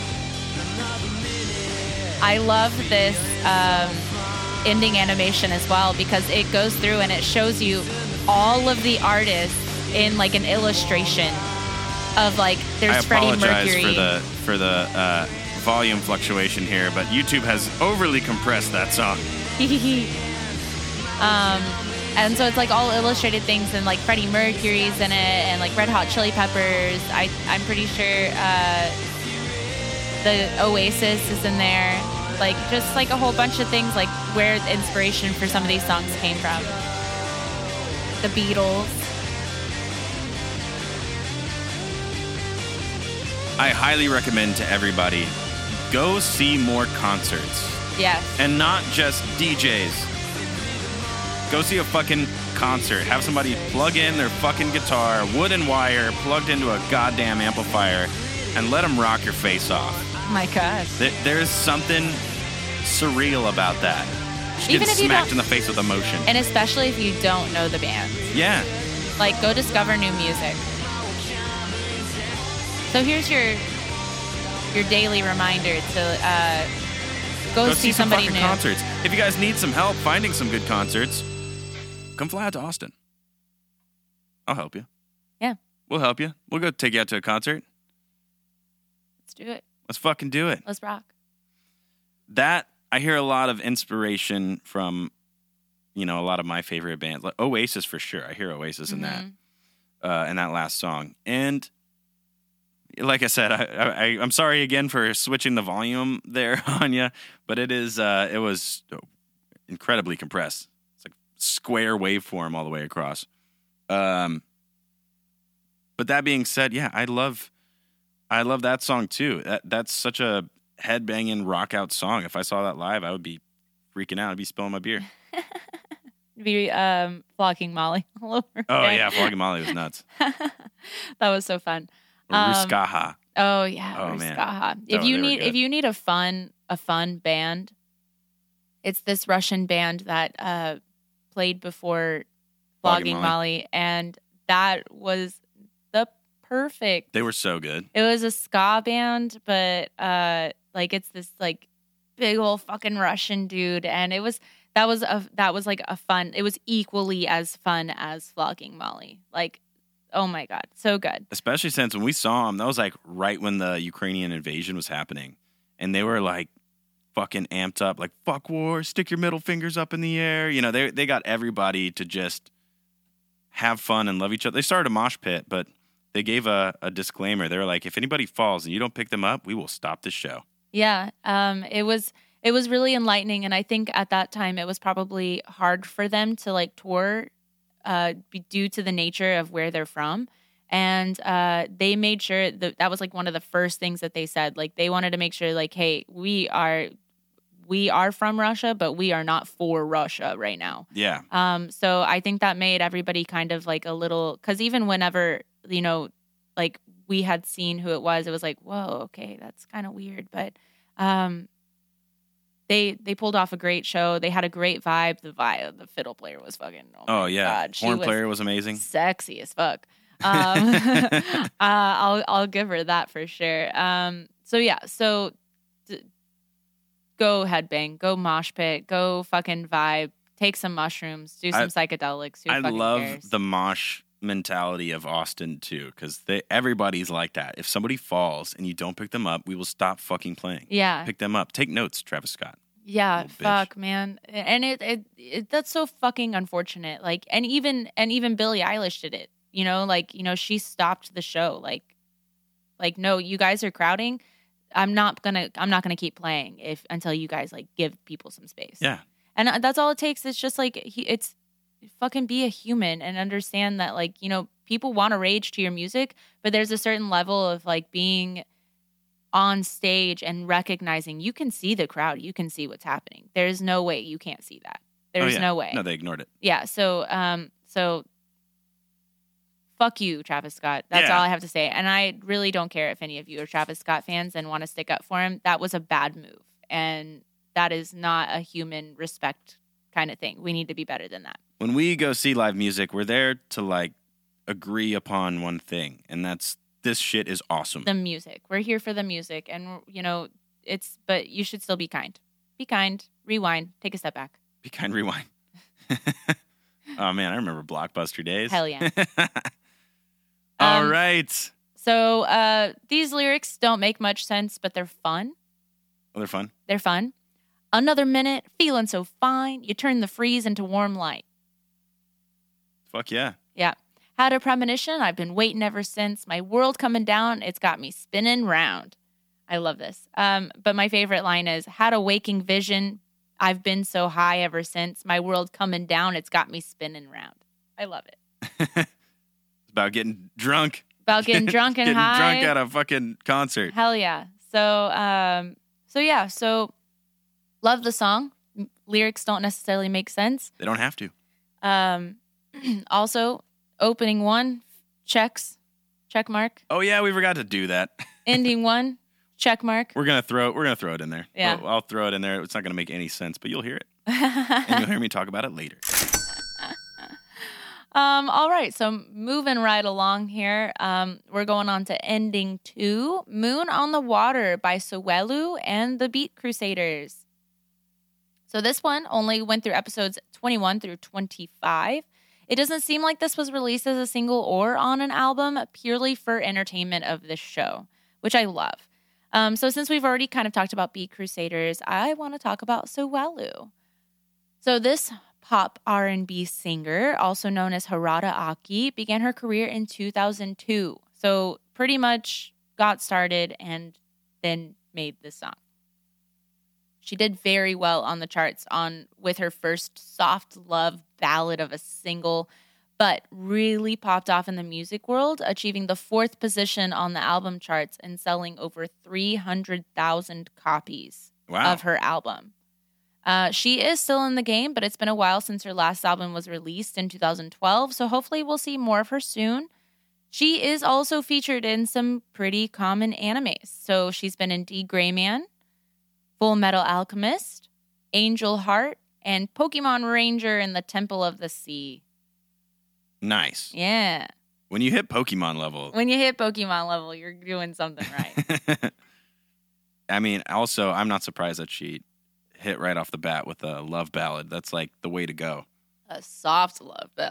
I love this um, ending animation as well, because it goes through and it shows you all of the artists in like an illustration of like there's
I
Freddie
apologize
Mercury.
for the for the uh, volume fluctuation here, but YouTube has overly compressed that song.
um, and so it's like all illustrated things, and like Freddie Mercury's in it, and like Red Hot Chili Peppers. I I'm pretty sure uh, the Oasis is in there. Like just like a whole bunch of things, like where the inspiration for some of these songs came from. The Beatles.
I highly recommend to everybody, go see more concerts.
Yes.
And not just D Js. Go see a fucking concert. Have somebody plug in their fucking guitar, wood and wire, plugged into a goddamn amplifier, and let them rock your face off.
Oh my God.
There, there's something surreal about that. Just
Even
getting
if you
smacked
don't-
in the face with emotion.
And especially if you don't know the band.
Yeah.
Like, go discover new music. So here's your your daily reminder to uh, go,
Go
see,
see some
somebody
fucking
new.
concerts. If you guys need some help finding some good concerts, come fly out to Austin. I'll help you.
Yeah.
We'll help you. We'll go take you out to a concert.
Let's do it.
Let's fucking do it.
Let's rock.
That, I hear a lot of inspiration from, you know, a lot of my favorite bands. Like Oasis for sure. I hear Oasis in that,
Mhm.
uh, in that last song. And like I said, I, I, I'm sorry again for switching the volume there on you, but it is, uh, it was incredibly compressed. It's like square waveform all the way across. Um, but that being said, yeah, I love, I love that song too. That that's such a headbanging rock out song. If I saw that live, I would be freaking out. I'd be spilling my beer.
Be um, flogging Molly all over.
Oh
again.
yeah, Flogging Molly was nuts.
That was so fun.
Or
Um,
Ruskaha.
Oh yeah,
Oh, man.
Ruskaha. If
Oh,
you
they were
need
good.
if you need a fun a fun band, it's this Russian band that uh, played before
Flogging
Flogging
Molly.
Molly, and that was the perfect.
They were so good.
It was a ska band, but uh, like it's this like big old fucking Russian dude, and it was that was a that was like a fun. It was equally as fun as Flogging Molly. Like oh my God, so good.
Especially since when we saw them, that was like right when the Ukrainian invasion was happening. And they were like fucking amped up, like, fuck war, stick your middle fingers up in the air. You know, they they got everybody to just have fun and love each other. They started a mosh pit, but they gave a, a disclaimer. They were like, if anybody falls and you don't pick them up, we will stop this show.
Yeah, um, it was it was really enlightening, and I think at that time it was probably hard for them to like tour, uh, be, due to the nature of where they're from, and uh, they made sure that that was like one of the first things that they said. Like they wanted to make sure, like, hey, we are we are from Russia, but we are not for Russia right now.
Yeah.
Um. So I think that made everybody kind of like a little, because even whenever you know, like. we had seen who it was, it was like, whoa, okay, that's kind of weird. But um, they they pulled off a great show. They had a great vibe. The vibe, the fiddle player was fucking, oh,
Oh,
my
yeah.
God. She
Horn
was
player was amazing.
sexy as fuck. Um, uh, I'll, I'll give her that for sure. Um, so yeah, so d- go headbang, go mosh pit, go fucking vibe, take some mushrooms, do some
I-
psychedelics. Who
I
fucking
love
cares?
the mosh mentality of Austin too, because everybody's like that. If somebody falls and you don't pick them up, we will stop fucking playing.
Yeah.
Pick them up. Take notes, Travis Scott.
Yeah,
Little bitch.
fuck, man, and it, it it that's so fucking unfortunate. Like, and even and even Billie Eilish did it. You know, like you know, she stopped the show. Like, like no, you guys are crowding. I'm not gonna I'm not gonna keep playing if until you guys like give people some space.
Yeah.
And uh, that's all it takes. It's just like he, it's fucking be a human and understand that like you know people want to rage to your music, but there's a certain level of like being on stage and recognizing you can see the crowd, you can see what's happening. There's no way you can't see that. There's
Oh, yeah.
no way.
No, they ignored it.
Yeah. So, um, so fuck you, Travis Scott. That's
Yeah.
all I have to say. And I really don't care if any of you are Travis Scott fans and want to stick up for him. That was a bad move, and that is not a human respect kind of thing. We need to be better than that.
When we go see live music, we're there to like agree upon one thing, and that's this shit is awesome.
The music. We're here for the music, and you know it's. But you should still be kind. Be kind. Rewind. Take a step back.
Be kind, rewind. Oh man, I remember Blockbuster days.
Hell yeah.
All
Um,
right.
So uh, these lyrics don't make much sense, but they're fun.
Oh, they're fun.
They're fun. Another minute, feeling so fine. You turn the freeze into warm light.
Fuck yeah.
Yeah. Had a premonition. I've been waiting ever since. My world coming down. It's got me spinning round. I love this. Um, but my favorite line is, had a waking vision. I've been so high ever since. My world coming down. It's got me spinning round. I love it.
It's about getting drunk.
About getting drunk and
getting
high.
drunk at a fucking concert.
Hell yeah. So, um, so yeah. So, love the song. M- Lyrics don't necessarily make sense.
They don't have to.
Um, also, opening one, checks, check mark.
Oh yeah, we forgot to do that.
Ending one, check mark.
We're gonna throw we're gonna throw it in there.
Yeah.
I'll, I'll throw it in there. It's not gonna make any sense, but you'll hear it, and you'll hear me talk about it later.
Um, all right, so moving right along here, um, we're going on to ending two, Moon on the Water by Sowelu and the Beat Crusaders. So this one only went through episodes twenty-one through twenty-five. It doesn't seem like this was released as a single or on an album, purely for entertainment of this show, which I love. Um, so since we've already kind of talked about Beat Crusaders, I want to talk about Sowelu. So this pop R and B singer, also known as Harada Aki, began her career in two thousand two. So pretty much got started and then made this song. She did very well on the charts on with her first soft love ballad of a single, but really popped off in the music world, achieving the fourth position on the album charts and selling over three hundred thousand copies
Wow.
of her album. Uh, she is still in the game, but it's been a while since her last album was released in two thousand twelve, so hopefully we'll see more of her soon. She is also featured in some pretty common animes. So she's been in D. Gray Man, Full Metal Alchemist, Angel Heart, and Pokemon Ranger in the Temple of the Sea.
Nice.
Yeah.
When you hit Pokemon level,
When you hit Pokemon level, you're doing something right.
I mean, also, I'm not surprised that she hit right off the bat with a love ballad. That's like the way to go.
A soft love ballad.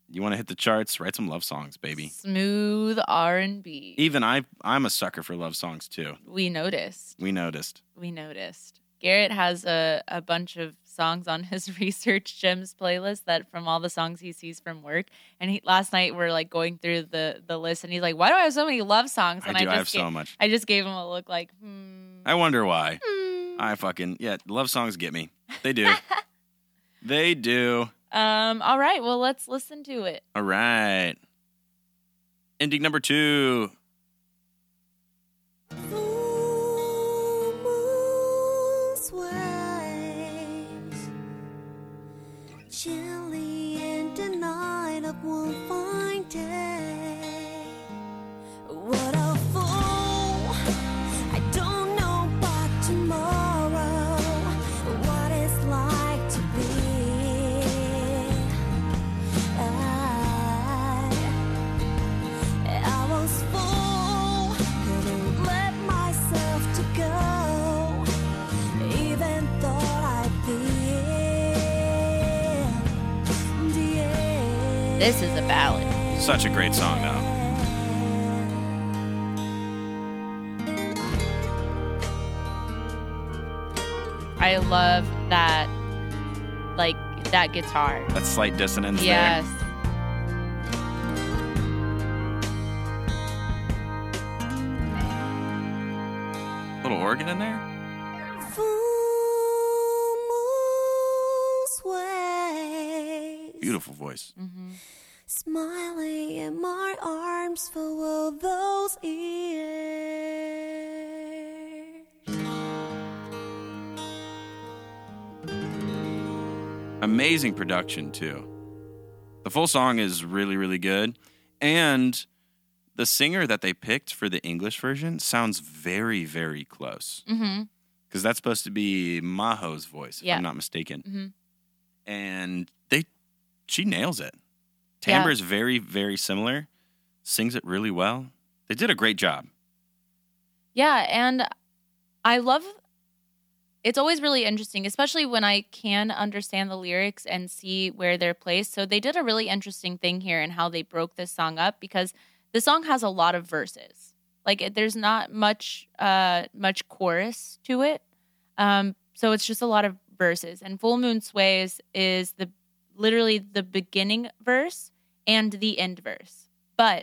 You want to hit the charts? Write some love songs, baby.
Smooth R and B.
Even I, I'm a sucker for love songs too.
We noticed.
We noticed.
We noticed. Garrett has a, a bunch of songs on his Research Gems playlist that from all the songs he sees from work. And he, last night we're like going through the, the list, and he's like, "Why do I have so many love songs?" And
I do. I,
just
have
gave,
so much.
I just gave him a look like, hmm.
I wonder why.
hmm.
I fucking yeah. Love songs get me. They do. They do.
Um. All right. Well, let's listen to it.
All right. Ending number two.
Full moon sways chilly in the night of one fine day. What a fool! I don't know about tomorrow, what it's like to be. I, I was full, couldn't let myself to go, even thought I'd be in the end.
This is a ballad.
Such a great song, though.
I love that, like that guitar.
That slight dissonance
Yes.
there. Little organ in there.
Full moon sways,
Beautiful voice.
Mm-hmm.
smiling in my arms full of those ears.
Amazing production, too. The full song is really, really good. And the singer that they picked for the English version sounds very, very close.
Mm-hmm.
Because that's supposed to be Maho's voice, if
Yeah.
I'm not mistaken.
Mm-hmm.
And they, she nails it.
Yeah.
Timbre is very, very similar. Sings it really well. They did a great job.
Yeah, and I love. It's always really interesting, especially when I can understand the lyrics and see where they're placed. So they did a really interesting thing here in how they broke this song up, because the song has a lot of verses. Like it, there's not much, uh, much chorus to it. Um, so it's just a lot of verses. And Full Moon Sways is the literally the beginning verse and the end verse. But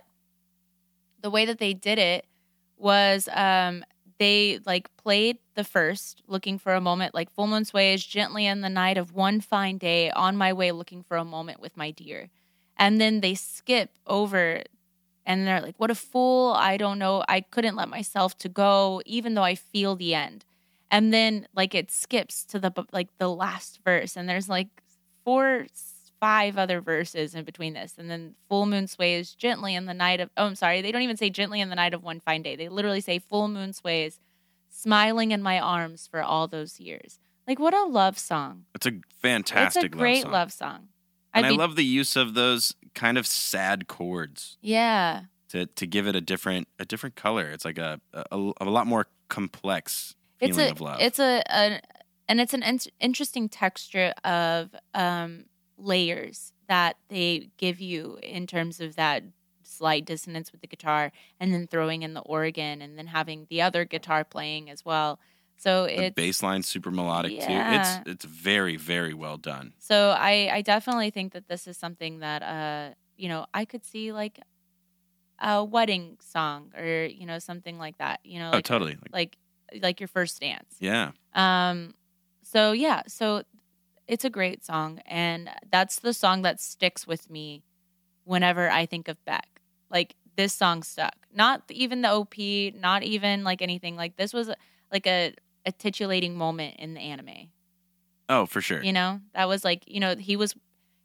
the way that they did it was um, they like played the first, looking for a moment, like full moon sways gently in the night of one fine day, on my way looking for a moment with my dear. And then they skip over and they're like, what a fool. I don't know. I couldn't let myself to go, even though I feel the end. And then like it skips to the like the last verse, and there's like four, five other verses in between this. And then full moon sways gently in the night of, oh, I'm sorry. They don't even say gently in the night of one fine day. They literally say full moon sways smiling in my arms for all those years. Like, what a love song.
It's a fantastic
It's a great
love song.
love song.
And
I'd
I
be-
love the use of those kind of sad chords
Yeah.
to, to give it a different a different color. It's like a a, a lot more complex feeling
It's a,
of love.
It's a, a and it's an in- interesting texture of um, layers that they give you in terms of that slight dissonance with the guitar, and then throwing in the organ, and then having the other guitar playing as well. So
the
it's
bass line super melodic
Yeah.
too. It's it's very very well done.
So I, I definitely think that this is something that uh you know I could see like a wedding song, or you know something like that. You know,
Oh,
like,
totally. Like,
like like your first dance.
yeah.
Um. So yeah. So it's a great song, and that's the song that sticks with me whenever I think of Beck. Like this song stuck. Not even the O P. Not even like anything. Like this was like a, a titillating moment in the anime.
Oh, for sure.
You know, that was like, you know, he was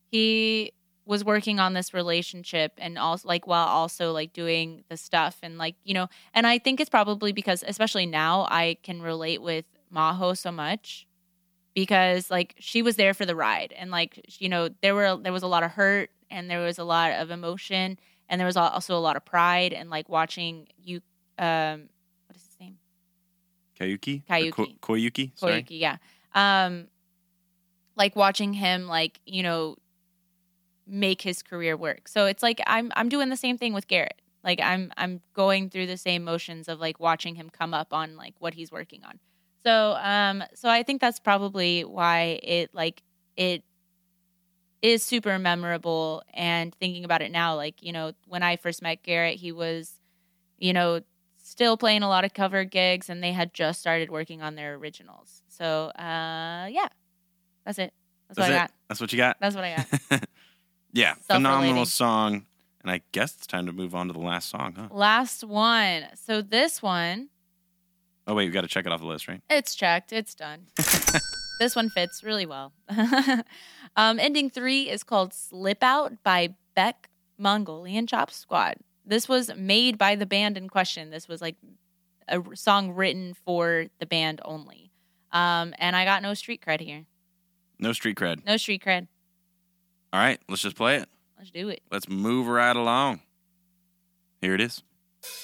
he was working on this relationship, and also like while also like doing the stuff, and like, you know, and I think it's probably because especially now I can relate with Maho so much, because like she was there for the ride, and like, you know, there were there was a lot of hurt, and there was a lot of emotion, and there was also a lot of pride, and like watching you um what is his name?
Kayuki?
Kayuki.
Or Ko- Koyuki? Sorry.
Koyuki, yeah. Um, like watching him, like, you know, make his career work. So it's like I'm I'm doing the same thing with Garrett. Like I'm I'm going through the same motions of like watching him come up on like what he's working on. So um so I think that's probably why it like it is super memorable. And thinking about it now, like, you know, when I first met Garrett, he was, you know, still playing a lot of cover gigs, and they had just started working on their originals. So uh yeah. That's it. That's,
That's
what
it?
I got.
That's what you got?
That's what I got.
Yeah,
Self-relating.
phenomenal song. And I guess it's time to move on to the last song, huh?
Last one. So this one,
Oh, wait, we got to check it off the list, right?
it's checked. It's done. This one fits really well. um, ending three is called Slip Out by Beck Mongolian Chop Squad. This was made by the band in question. This was like a song written for the band only. Um, and I got no street cred here.
No street cred.
No street cred.
All right, let's just play it.
Let's do it.
Let's move right along. Here it is.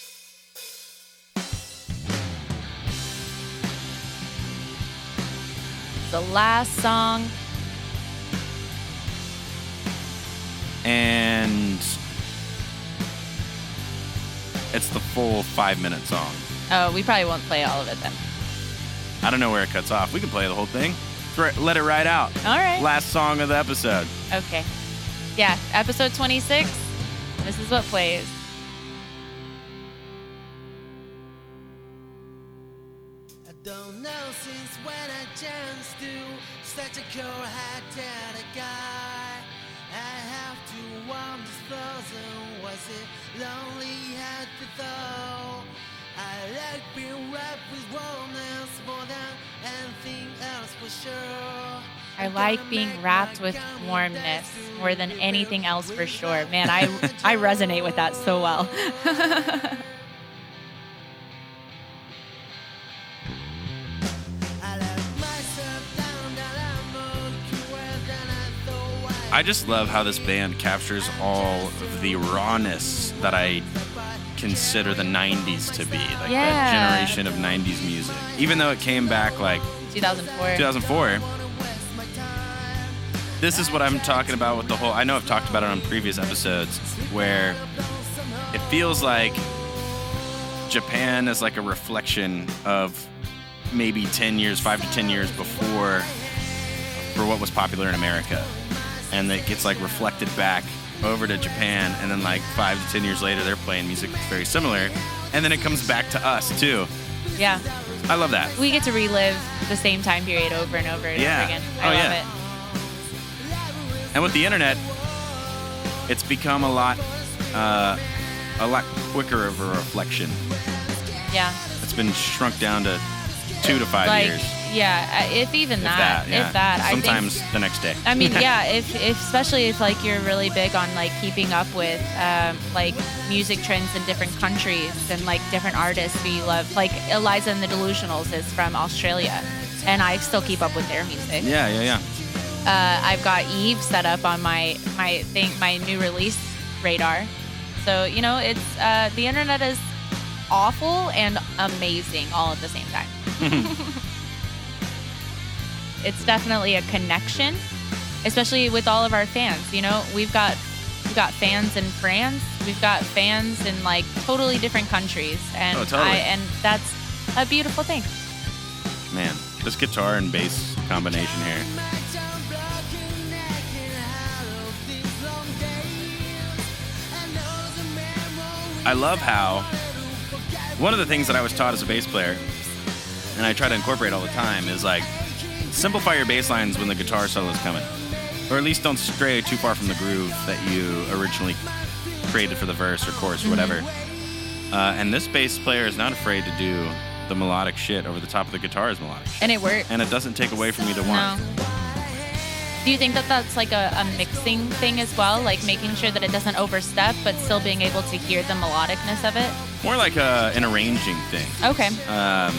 The last song.
And it's the full five-minute song.
Oh, we probably won't play all of it then.
I don't know where it cuts off. We can play the whole thing. Let it ride out.
All right.
Last song of the episode.
Okay. Yeah, episode twenty-six. This is what plays.
I don't know since when I chanced to such a cold-hearted guy. I have to warm this frozen. Was it lonely at the though? I like being wrapped with warmness more than anything else for sure.
I like being wrapped with warmness more than anything else for sure. Man, I I resonate with that so well.
I just love how this band captures all of the rawness that I consider the nineties to be. Like
Yeah.
that generation of nineties music. Even though it came back like
two thousand four.
two thousand four. This is what I'm talking about with the whole... I know I've talked about it on previous episodes where it feels like Japan is like a reflection of maybe ten years, five to ten years before for what was popular in America. And it gets like reflected back over to Japan, and then like five to ten years later, they're playing music that's very similar. And then it comes back to us too.
Yeah.
I love that.
We get to relive the same time period over and over and
Yeah.
over again. I
Oh,
love
yeah.
it.
And with the internet, it's become a lot, uh, a lot quicker of a reflection.
Yeah.
It's been shrunk down to two to five
Like,
years.
yeah, if even
If
that.
that, yeah.
If that. I think
Sometimes the next day.
I mean, yeah, if, if especially if like you're really big on like keeping up with um, like music trends in different countries and like different artists who you love. Like Eliza and the Delusionals is from Australia, and I still keep up with their music.
Yeah, yeah, yeah.
Uh, I've got Eve set up on my my thing, my new release radar. So you know, it's uh, the internet is awful and amazing all at the same time. It's definitely a connection, especially with all of our fans. You know, we've got we've got fans in France, we've got fans in like totally different countries, and
Oh, totally.
I, and that's a beautiful thing.
Man, this guitar and bass combination here. I love how one of the things that I was taught as a bass player, and I try to incorporate all the time, is like simplify your bass lines when the guitar solo is coming, or at least don't stray too far from the groove that you originally created for the verse or chorus or whatever. Uh, and this bass player is not afraid to do the melodic shit over the top of the guitar's melodic shit.
And it works.
And it doesn't take away from either one.
No. Do you think that that's like a, a mixing thing as well? Like making sure that it doesn't overstep, but still being able to hear the melodicness of it?
More like a, an arranging thing.
Okay.
Um,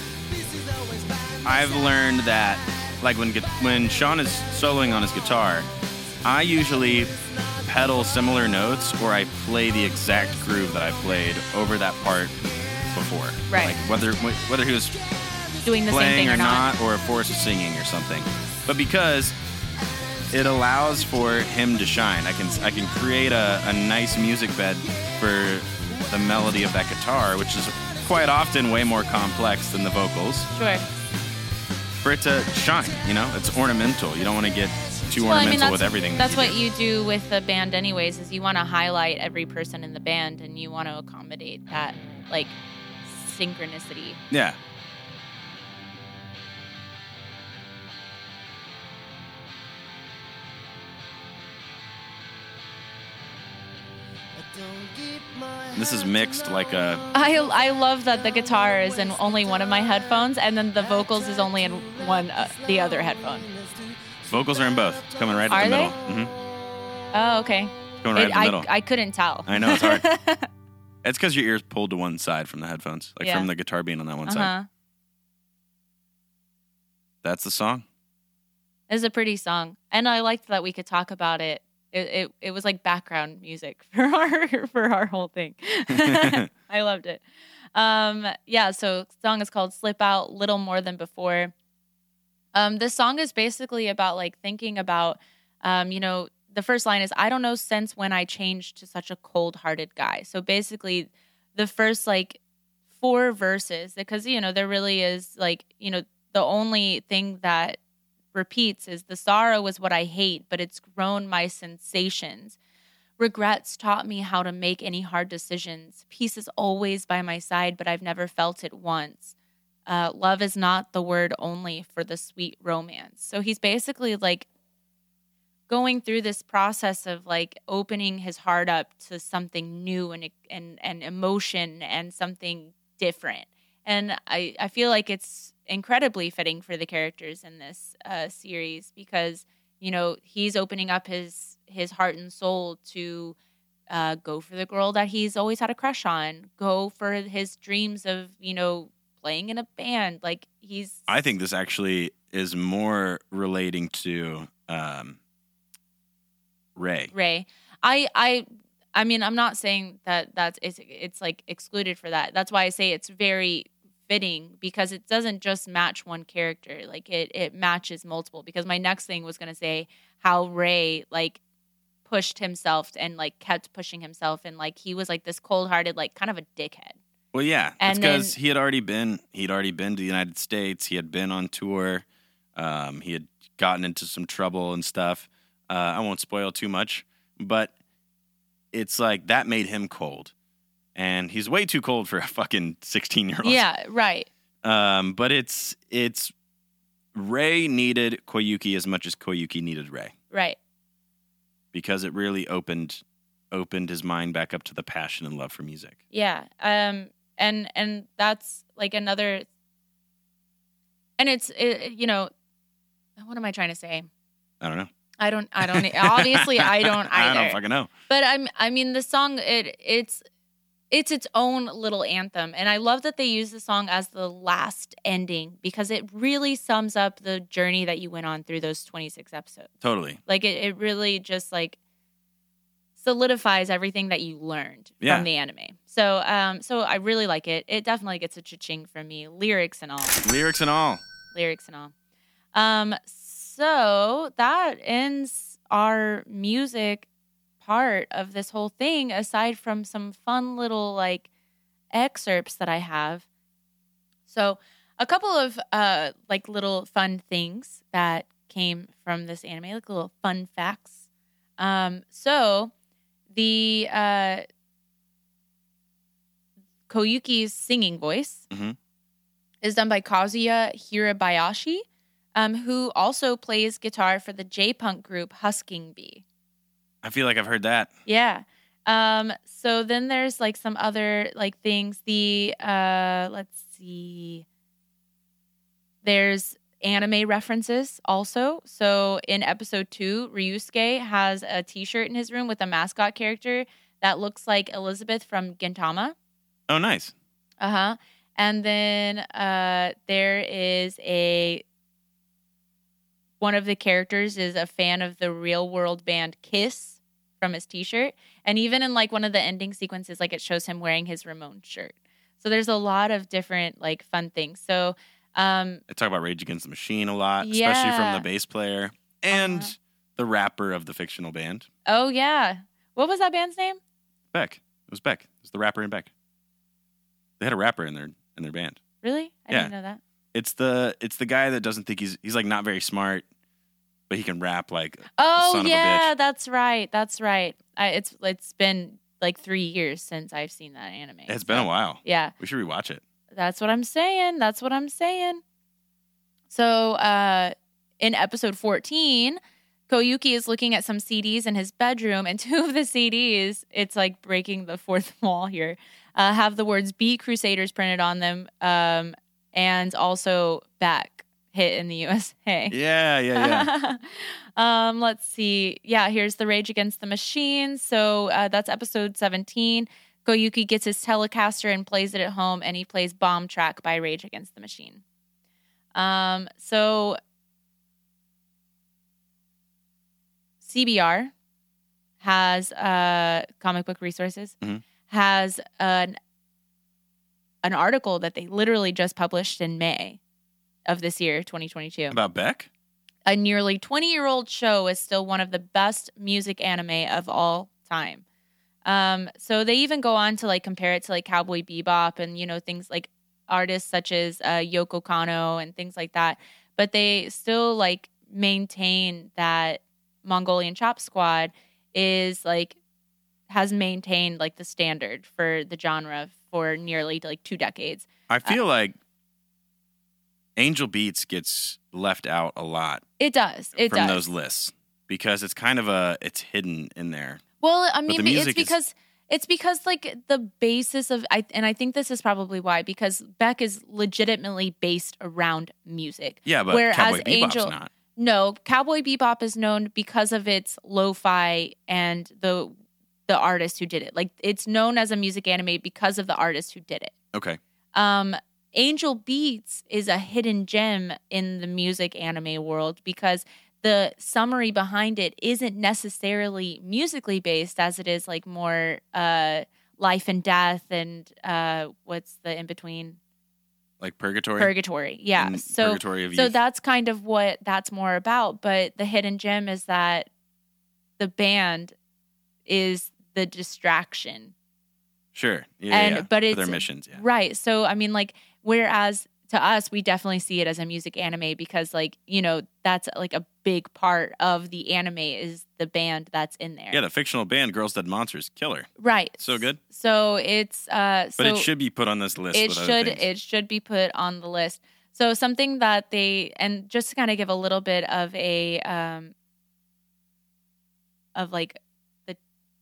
I've learned that, like when gu- when Sean is soloing on his guitar, I usually pedal similar notes, or I play the exact groove that I played over that part before.
Right.
Like whether whether he was
Doing the same
playing
thing
or
or not.
not, or if Forrest was singing or something. But because it allows for him to shine. I can I can create a, a nice music bed for the melody of that guitar, which is quite often way more complex than the vocals.
Sure.
For it to shine, you know, it's ornamental. You don't want to get too
Well, I
ornamental
mean, that's,
with everything.
that's
that you
what
do.
you do with the band anyways, is you want to highlight every person in the band and you want to accommodate that, like, synchronicity.
Yeah. This is mixed like a...
I I love that the guitar is in only one of my headphones, and then the vocals is only in one uh, the other headphone.
Vocals are in both. It's coming right
Are
at the
they?
middle. Mm-hmm.
Oh, okay.
Going right
It-
at the
I,
middle.
I couldn't tell.
I know, it's hard. It's because your ears pulled to one side from the headphones, like
Yeah.
from the guitar being on that one side.
Uh-huh.
That's the song.
It's a pretty song, and I liked that we could talk about it. It it, it was like background music for our for our whole thing. I loved it. Um, yeah, so the song is called "Slip Out," Little More Than Before. Um, this song is basically about like thinking about, um, you know, the first line is, "I don't know since when I changed to such a cold-hearted guy." So basically, the first like four verses, because you know there really is like you know the only thing that repeats is the sorrow is what I hate, but it's grown my sensations. Regrets taught me how to make any hard decisions. Peace is always by my side, but I've never felt it once. Uh, love is not the word only for the sweet romance. So he's basically like going through this process of like opening his heart up to something new and and and emotion and something different. And I, I feel like it's incredibly fitting for the characters in this uh, series because, you know, he's opening up his his heart and soul to uh, go for the girl that he's always had a crush on, go for his dreams of, you know, playing in a band. Like he's...
I think this actually is more relating to um, Ray.
Ray. I, I, I mean, I'm not saying that that's, it's, it's like excluded for that. That's why I say it's very fitting because it doesn't just match one character. Like it, it matches multiple, because my next thing was going to say how Ray like pushed himself and like kept pushing himself. And like, he was like this cold hearted, like kind of a dickhead.
Well, yeah,
And
it's because
then-
he had already been, he'd already been to the United States. He had been on tour. Um, he had gotten into some trouble and stuff. Uh, I won't spoil too much, but it's like that made him cold. And he's way too cold for a fucking sixteen-year-old.
Yeah, right.
Um, but it's it's Ray needed Koyuki as much as Koyuki needed Ray,
Right.
because it really opened opened his mind back up to the passion and love for music.
Yeah. Um, and, and that's like another, and it's, it, you know, what am I trying to say?
I don't know.
I don't, I don't, obviously I don't
I
either.
don't fucking know.
But I'm, I mean, the song, it, it's, it's its own little anthem. And I love that they use the song as the last ending because it really sums up the journey that you went on through those twenty-six episodes.
Totally.
Like it, it really just like solidifies everything that you learned
Yeah.
from the anime. So, um, so I really like it. It definitely gets a cha-ching from me, lyrics and all,
Lyrics and all.
lyrics and all. Um, so that ends our music part of this whole thing, aside from some fun little like excerpts that I have. So a couple of uh like little fun things that came from this anime, like little fun facts. Um, so the uh Koyuki's singing voice
Mhm.
is done by Kazuya Hirabayashi, um, who also plays guitar for the J-punk group Husking Bee.
I feel like I've heard that.
Yeah. Um, so then there's like some other like things. The uh let's see. There's anime references also. So in episode two, Ryusuke has a t-shirt in his room with a mascot character that looks like Elizabeth from Gintama.
Oh, nice.
Uh-huh. And then uh there is a one of the characters is a fan of the real world band Kiss from his t-shirt. And even in like one of the ending sequences, like it shows him wearing his Ramon shirt. So there's a lot of different like fun things. So um
They talk about Rage Against the Machine a lot, especially
Yeah.
from the bass player. And
Uh-huh.
the rapper of the fictional band.
Oh yeah. What was that band's name?
Beck. It was Beck. It was the rapper in Beck. They had a rapper in their in their band.
Really? I
Yeah.
didn't know that.
It's the it's the guy that doesn't think he's he's like not very smart, but he can rap like
Oh
son of a
yeah,
bitch.
that's right. That's right. I, it's it's been like three years since I've seen that anime.
It's been a
so,
while.
Yeah,
We should rewatch it.
that's what I'm saying. That's what I'm saying. So, uh, in episode fourteen, Koyuki is looking at some C Ds in his bedroom, and two of the C Ds, it's like breaking the fourth wall here, uh, have the words "Beat Crusaders" printed on them, um, and also "Back" hit in the U S A.
Yeah, yeah, yeah.
um, let's see. Yeah, here's the Rage Against the Machine. So uh, that's episode seventeen. Koyuki gets his Telecaster and plays it at home, and he plays Bomb Track by Rage Against the Machine. Um, so C B R has uh, Comic Book Resources
Mhm.
has an an article that they literally just published in May of this year, twenty twenty-two.
About Beck?
A nearly twenty-year-old show is still one of the best music anime of all time. Um, so they even go on to like compare it to like Cowboy Bebop and, you know, things like artists such as uh, Yoko Kanno and things like that. But they still like maintain that Mongolian Chop Squad is like has maintained like the standard for the genre for nearly like two decades.
I feel like Angel Beats gets left out a lot
It does. It
from
does.
those lists because it's kind of a it's hidden in there.
Well, I mean,
the
it's
music is-
because it's because like the basis of I and I think this is probably why because Beck is legitimately based around music.
Yeah, but
Whereas
Cowboy Bebop's
Angel-
not.
No, Cowboy Bebop is known because of its lo-fi and the the artist who did it. Like it's known as a music anime because of the artist who did it.
Okay.
Um, Angel Beats is a hidden gem in the music anime world because the summary behind it isn't necessarily musically based as it is like more uh, life and death and uh, what's the in between
Like Purgatory?
purgatory. Yeah.
And
So
Purgatory of
so
Youth.
that's kind of what that's more about. But the hidden gem is that the band is the distraction.
Sure. Yeah,
And-
yeah.
but
For
it's-
their missions, yeah.
Right. So, I mean, like, whereas to us, we definitely see it as a music anime because, like, you know, that's like a big part of the anime is the band that's in there.
Yeah, the fictional band Girls Dead Monsters, killer.
Right.
So good.
So it's, uh, so
But it should be put on this list
it
with other
should,
things.
it should be put on the list. So something that they, and just to kind of give a little bit of a, um, of like the,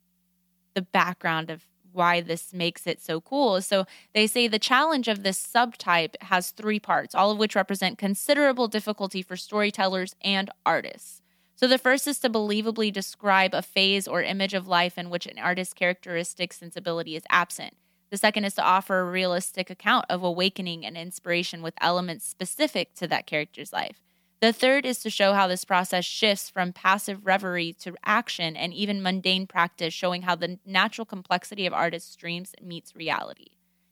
the background of why this makes it so cool. So they say the challenge of this subtype has three parts, all of which represent considerable difficulty for storytellers and artists. So the first is to believably describe a phase or image of life in which an artist's characteristic sensibility is absent. The second is to offer a realistic account of awakening and inspiration with elements specific to that character's life. The third is to show how this process shifts from passive reverie to action and even mundane practice, showing how the natural complexity of artists' dreams meets reality.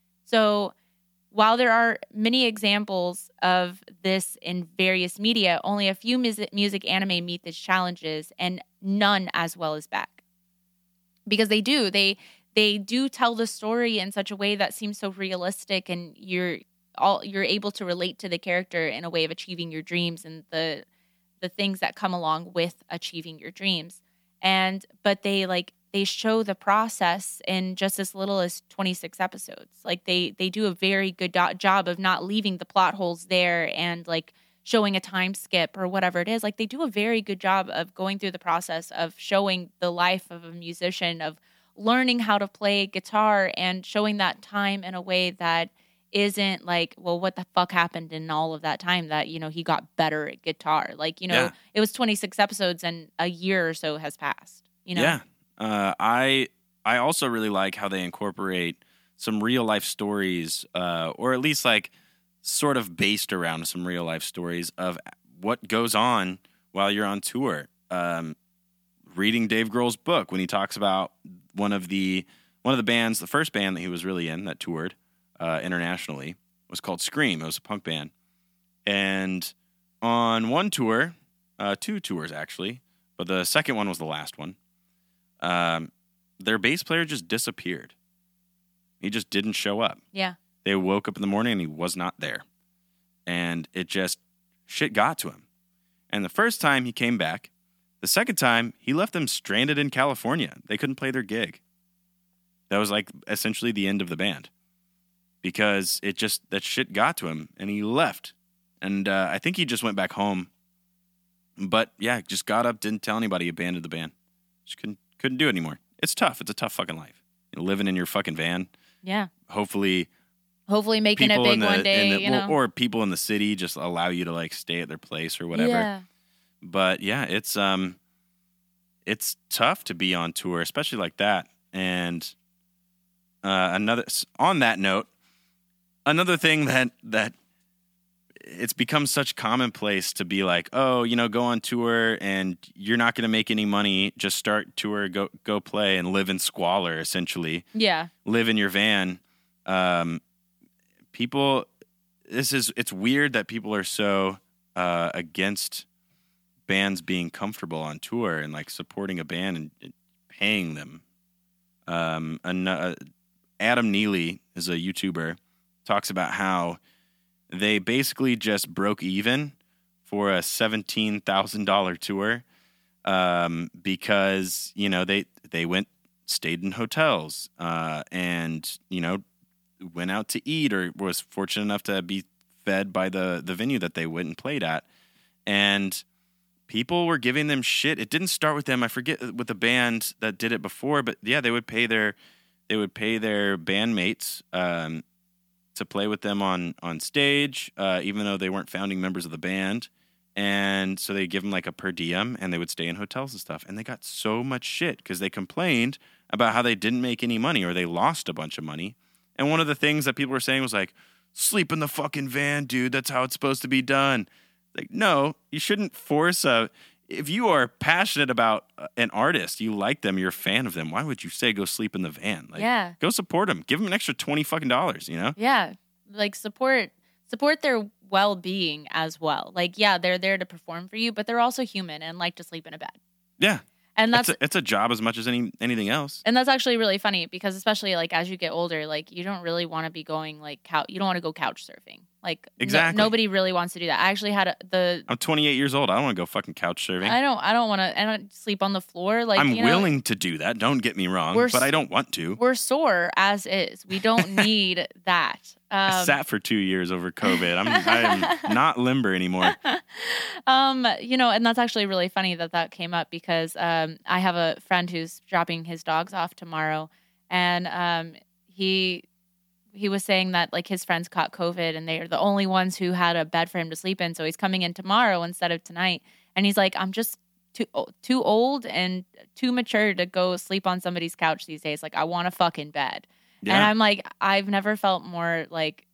So, while there are many examples of this in various media, only a few music, music anime meet these challenges, and none as well as Beck. Because they do, they they do tell the story in such a way that seems so realistic, and you're all you're able to relate to the character in a way of achieving your dreams and the the things that come along with achieving your dreams. And but they like they show the process in just as little as twenty-six episodes. Like they they do a very good do- job of not leaving the plot holes there and like showing a time skip or whatever it is. Like they do a very good job of going through the process of showing the life of a musician, of learning how to play guitar and showing that time in a way that isn't like, well, what the fuck happened in all of that time that, you know, he got better at guitar. Like, you know,
Yeah.
it was twenty-six episodes and a year or so has passed, you know?
Yeah. Uh, I I also really like how they incorporate some real life stories, uh, or at least like sort of based around some real life stories of what goes on while you're on tour. Um, reading Dave Grohl's book when he talks about one of the one of the bands, the first band that he was really in that toured uh, internationally was called Scream. It was a punk band, and on one tour, uh, two tours actually. but the second one was the last one. Um, their bass player just disappeared. He just didn't show up.
Yeah.
They woke up in the morning and he was not there. And it just, shit got to him. And the first time he came back, the second time he left them stranded in California. They couldn't play their gig. That was like essentially the end of the band. Because it just, that shit got to him and he left. And uh, I think he just went back home. But yeah, just got up, didn't tell anybody, abandoned the band. Just couldn't, couldn't do it anymore. It's tough. It's a tough fucking life. You're living in your fucking van.
Yeah.
Hopefully,
Hopefully making it
people
big
in the,
one day,
in the-
you know.
or, or people in the city just allow you to like stay at their place or whatever.
Yeah.
But yeah, it's um, it's tough to be on tour, especially like that. And uh, another on that note, another thing that that it's become such commonplace to be like, oh, you know, go on tour and you're not going to make any money. Just start tour, go go play, and live in squalor. Essentially,
Yeah.
live in your van. Um, people, this is it's weird that people are so uh, against bands being comfortable on tour and like supporting a band and, and paying them. Um, an, uh, Adam Neely is a YouTuber, talks about how they basically just broke even for a seventeen thousand dollars tour um, because, you know, they, they went, stayed in hotels uh, and, you know, went out to eat or was fortunate enough to be fed by the, the venue that they went and played at. And people were giving them shit. It didn't start with them. I forget with the band that did it before, but yeah, they would pay their, they would pay their bandmates um, to play with them on, on stage, uh, even though they weren't founding members of the band. And so they give them like a per diem and they would stay in hotels and stuff. And they got so much shit because they complained about how they didn't make any money or they lost a bunch of money. And one of the things that people were saying was like, sleep in the fucking van, dude. That's how it's supposed to be done. Like, no, you shouldn't force a, if you are passionate about an artist, you like them, you're a fan of them, why would you say go sleep in the van? Like,
Yeah.
go support them. Give them an extra twenty fucking dollars, you know?
Yeah. Like support support their well-being as well. Like, yeah, they're there to perform for you, but they're also human and like to sleep in a bed.
Yeah.
And that's
It's a, it's a job as much as any anything else.
and that's actually really funny because especially like as you get older, like you don't really want to be going like couch. You don't want to go couch surfing. Like no-
Exactly.
nobody really wants to do that. I actually had a, the.
I'm twenty-eight years old. I don't want to go fucking couch surfing.
I don't. I don't want to. I don't sleep on the floor. Like
I'm
you know,
willing to do that. Don't get me wrong,
We're
but
s-
I don't want to.
We're sore as is. We don't need that.
I
Um,
sat for two years over COVID. I'm I'm not limber anymore.
um, you know, and that's actually really funny that that came up because um, I have a friend who's dropping his dogs off tomorrow, and um, he he was saying that like his friends caught COVID and they're the only ones who had a bed for him to sleep in, so he's coming in tomorrow instead of tonight, and he's like, I'm just too too old and too mature to go sleep on somebody's couch these days. Like, I want a fucking bed.
Yeah.
And I'm like, I've never felt more like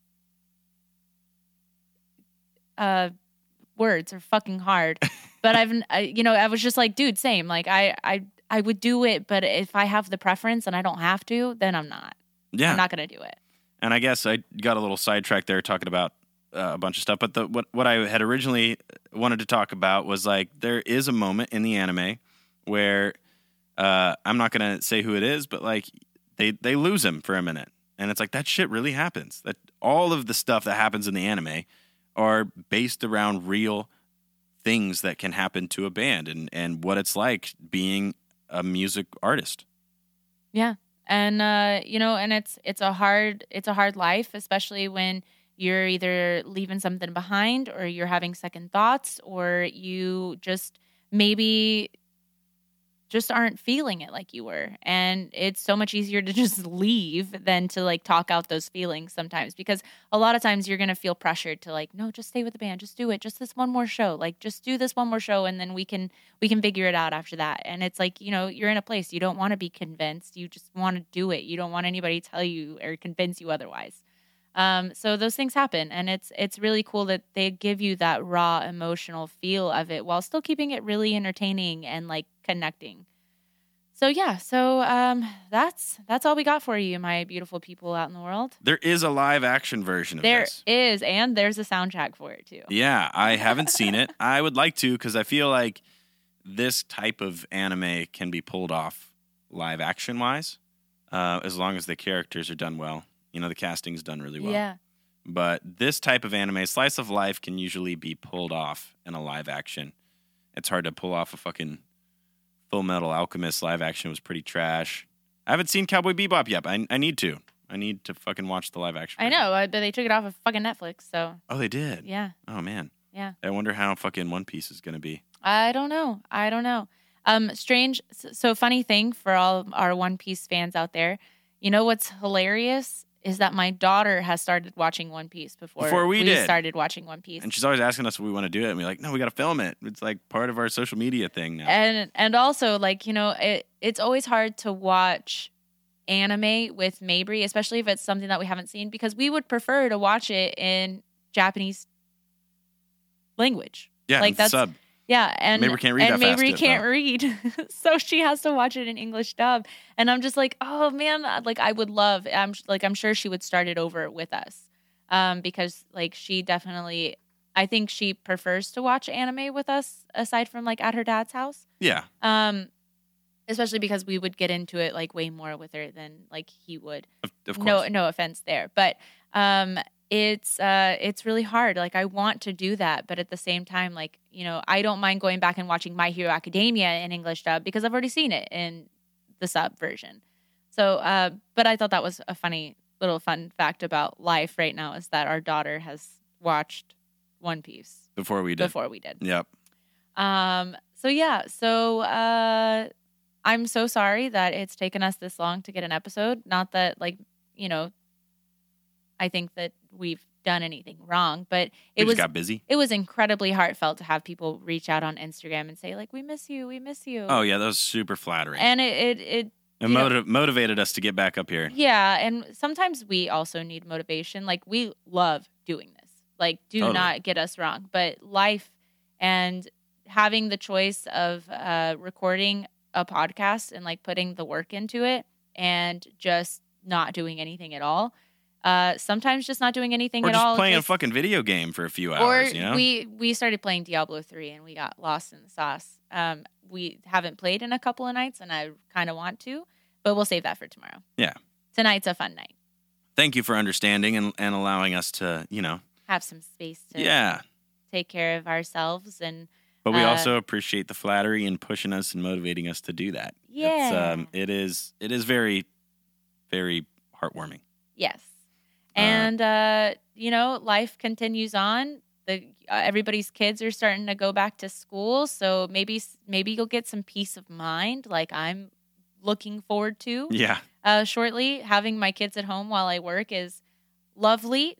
uh words are fucking hard. But I've I, you know, I was just like, dude, same. Like I I I would do it, but if I have the preference and I don't have to, then I'm not.
yeah.
I'm not going to do it.
And I guess I got a little sidetracked there talking about uh, a bunch of stuff. But the, what what I had originally wanted to talk about was like there is a moment in the anime where uh, I'm not going to say who it is, but like they they lose him for a minute, and it's like that shit really happens. That all of the stuff that happens in the anime are based around real things that can happen to a band and and what it's like being a music artist.
Yeah. And uh, you know, and it's it's a hard it's a hard life, especially when you're either leaving something behind or you're having second thoughts or you just maybe just aren't feeling it like you were. And it's so much easier to just leave than to like talk out those feelings sometimes, because a lot of times you're going to feel pressured to like, no, just stay with the band, just do it, just this one more show, like just do this one more show and then we can we can figure it out after that. And it's like, you know, you're in a place you don't want to be convinced, you just want to do it. You don't want anybody to tell you or convince you otherwise. Um, so those things happen, and it's it's really cool that they give you that raw emotional feel of it while still keeping it really entertaining and like connecting. So yeah, so um, that's that's all we got for you, my beautiful people out in the world.
There is a live action version of
There
this.
is, and there's a soundtrack for it too.
Yeah, I haven't seen it. I would like to because I feel like this type of anime can be pulled off live action wise, uh, as long as the characters are done well. You know, the casting's done really well.
Yeah.
But this type of anime, slice of life, can usually be pulled off in a live action. It's hard to pull off a fucking Full Metal Alchemist live action. Was pretty trash. I haven't seen Cowboy Bebop yet. But I I need to. I need to fucking watch the live action.
I know, uh, but they took it off of fucking Netflix, so.
Oh, they did?
Yeah.
Oh, man.
Yeah.
I wonder how fucking One Piece is going to be.
I don't know. I don't know. Um, strange. So, funny thing for all our One Piece fans out there, you know what's hilarious is that my daughter has started watching One Piece before,
Before we did.
started watching One Piece.
And she's always asking us if we want to do it. And we're like, no, we got to film it. It's like part of our social media thing now.
And and also, like, you know, it it's always hard to watch anime with Mabry, especially if it's something that we haven't seen, because we would prefer to watch it in Japanese language.
Yeah,
like
it's a
that's
sub.
Yeah, and
Mabry can't read
and
that fast
Mabry
yet,
can't
though.
read, so she has to watch it in English dub. And I'm just like, oh man, like I would love. I'm like I'm sure she would start it over with us, um, because like she definitely, I think she prefers to watch anime with us aside from like at her dad's house.
Yeah.
Um, especially because we would get into it like way more with her than like he would.
Of, of course.
No, no offense there, but um, it's uh, it's really hard. Like I want to do that, but at the same time, like you know, I don't mind going back and watching My Hero Academia in English dub because I've already seen it in the sub version. So, uh, but I thought that was a funny little fun fact about life right now is that our daughter has watched One Piece
Before we did.
before we did.
Yep.
Um. So yeah. So uh, I'm so sorry that it's taken us this long to get an episode. Not that like you know, I think that we've done anything wrong, but
We
it was
just got busy.
it was incredibly heartfelt to have people reach out on Instagram and say like, "We miss you, we miss you."
Oh, yeah. That was super flattering.
and it it, it
It
you know-
motiv- motivated us to get back up here.
yeah, and sometimes we also need motivation. Like we love doing this. Like do
Totally.
not get us wrong, but life and having the choice of uh, recording a podcast and like putting the work into it and just not doing anything at all. Uh, sometimes just not doing anything
Or
at
just
all.
playing
just-
a fucking video game for a few
or
hours, you know?
we we started playing Diablo three and we got lost in the sauce. Um, we haven't played in a couple of nights and I kind of want to, but we'll save that for tomorrow.
Yeah.
Tonight's a fun night.
Thank you for understanding and, and allowing us to, you know,
Have some space to
yeah.
take care of ourselves and
But we
Uh,
also appreciate the flattery and pushing us and motivating us to do that. It's,
Yeah.
um, it is, it is very, very heartwarming.
yes. And uh, you know, life continues on. The uh, everybody's kids are starting to go back to school, so maybe maybe you'll get some peace of mind like I'm looking forward to.
Yeah.
Uh, shortly, having my kids at home while I work is lovely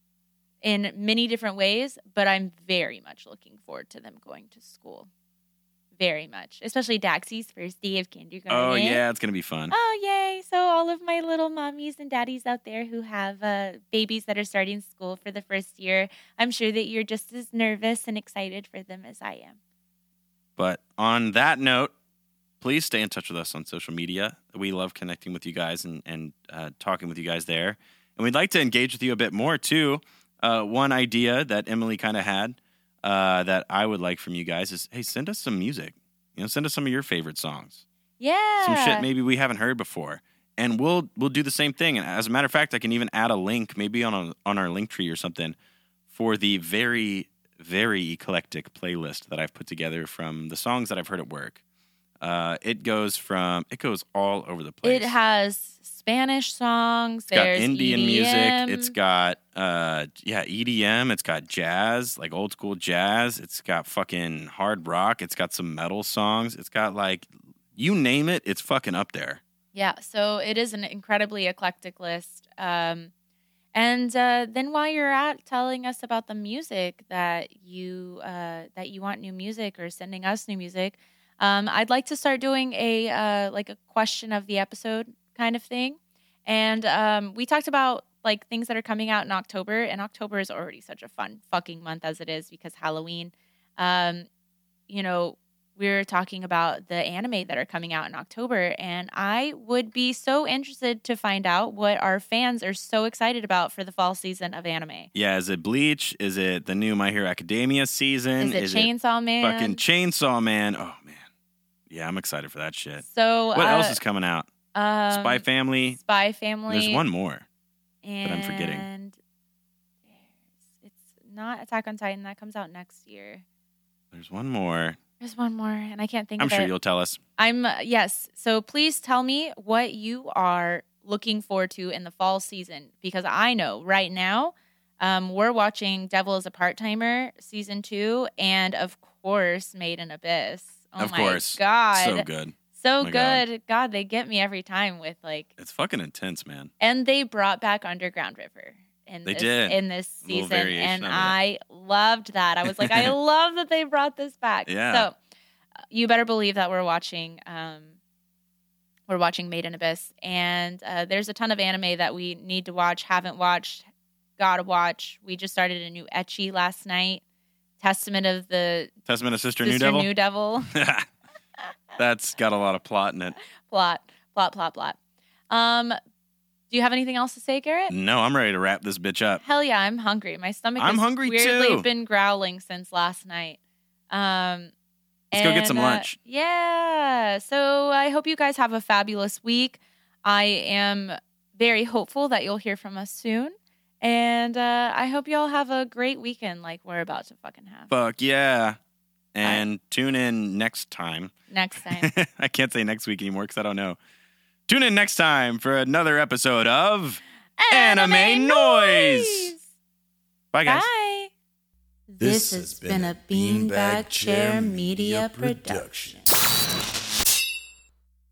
in many different ways, but I'm very much looking forward to them going to school. Very much. Especially Daxie's first day of kindergarten.
Oh, yeah. It's going to be fun.
Oh, yay. So all of my little mommies and daddies out there who have uh, babies that are starting school for the first year, I'm sure that you're just as nervous and excited for them as I am.
But on that note, please stay in touch with us on social media. We love connecting with you guys and, and uh, talking with you guys there. And we'd like to engage with you a bit more, too. Uh, one idea that Emily kind of had uh, that I would like from you guys is, hey, send us some music. You know, send us some of your favorite songs.
Yeah.
Some shit maybe we haven't heard before. And we'll we'll do the same thing. And as a matter of fact, I can even add a link, maybe on a, on our link tree or something, for the very, very eclectic playlist that I've put together from the songs that I've heard at work. Uh, it goes from it goes all over the place.
It has Spanish songs.
It's got
There's
Indian
E D M.
music. It's got uh yeah, E D M. It's got jazz, like old school jazz. It's got fucking hard rock. It's got some metal songs. It's got like you name it, it's fucking up there.
Yeah, so it is an incredibly eclectic list. Um, and uh, then while you're at telling us about the music that you uh, that you want new music or sending us new music, um, I'd like to start doing a uh, like a question of the episode kind of thing. And um, we talked about like things that are coming out in October, and October is already such a fun fucking month as it is because Halloween. Um, you know. We were talking about the anime that are coming out in October, and I would be so interested to find out what our fans are so excited about for the fall season of anime.
Yeah, is it Bleach? Is it the new My Hero Academia season?
Is it Chainsaw Man?
Fucking Chainsaw Man. Oh man. Yeah, I'm excited for that shit.
So
What
uh,
else is coming out?
um,
Spy Family.
Spy Family.
There's one more.
and
I'm forgetting.
there's- It's not Attack on Titan. That comes out next year.
There's one more.
There's one more, and I can't think
I'm
of
sure
it.
you'll tell us.
I'm uh, yes. So please tell me what you are looking forward to in the fall season, because I know right now um, we're watching Devil is a Part-Timer season two, and of course Made in Abyss. Oh
Of
my
course.
god,
So good.
so
Oh my God.
good. God, they get me every time with like,
It's fucking intense, man.
and they brought back Underground River. In
They
this,
did.
in this
A little
season,
variation
and
of it.
I loved that. I was like, I love that they brought this back.
Yeah.
So uh, you better believe that we're watching. Um, we're watching Made in Abyss, and uh, there's a ton of anime that we need to watch, haven't watched, gotta watch. We just started a new ecchi last night, Testament of the
Testament of Sister,
Sister
New Devil.
New Devil.
That's got a lot of plot in it.
plot, plot, plot, plot. Um, do you have anything else to say, Garrett?
No, I'm ready to wrap this bitch up.
Hell yeah, I'm hungry. My stomach
I'm
has
hungry,
weirdly
too.
been growling since last night. Um,
Let's go get
and,
some
uh,
lunch.
yeah. So I hope you guys have a fabulous week. I am very hopeful that you'll hear from us soon. And uh, I hope y'all have a great weekend like we're about to fucking have.
Fuck yeah. And tune in next time.
Next time.
I can't say next week anymore because I don't know. Tune in next time for another episode of Anime Noise. Bye, guys.
Bye.
This has been a Beanbag Chair Media production.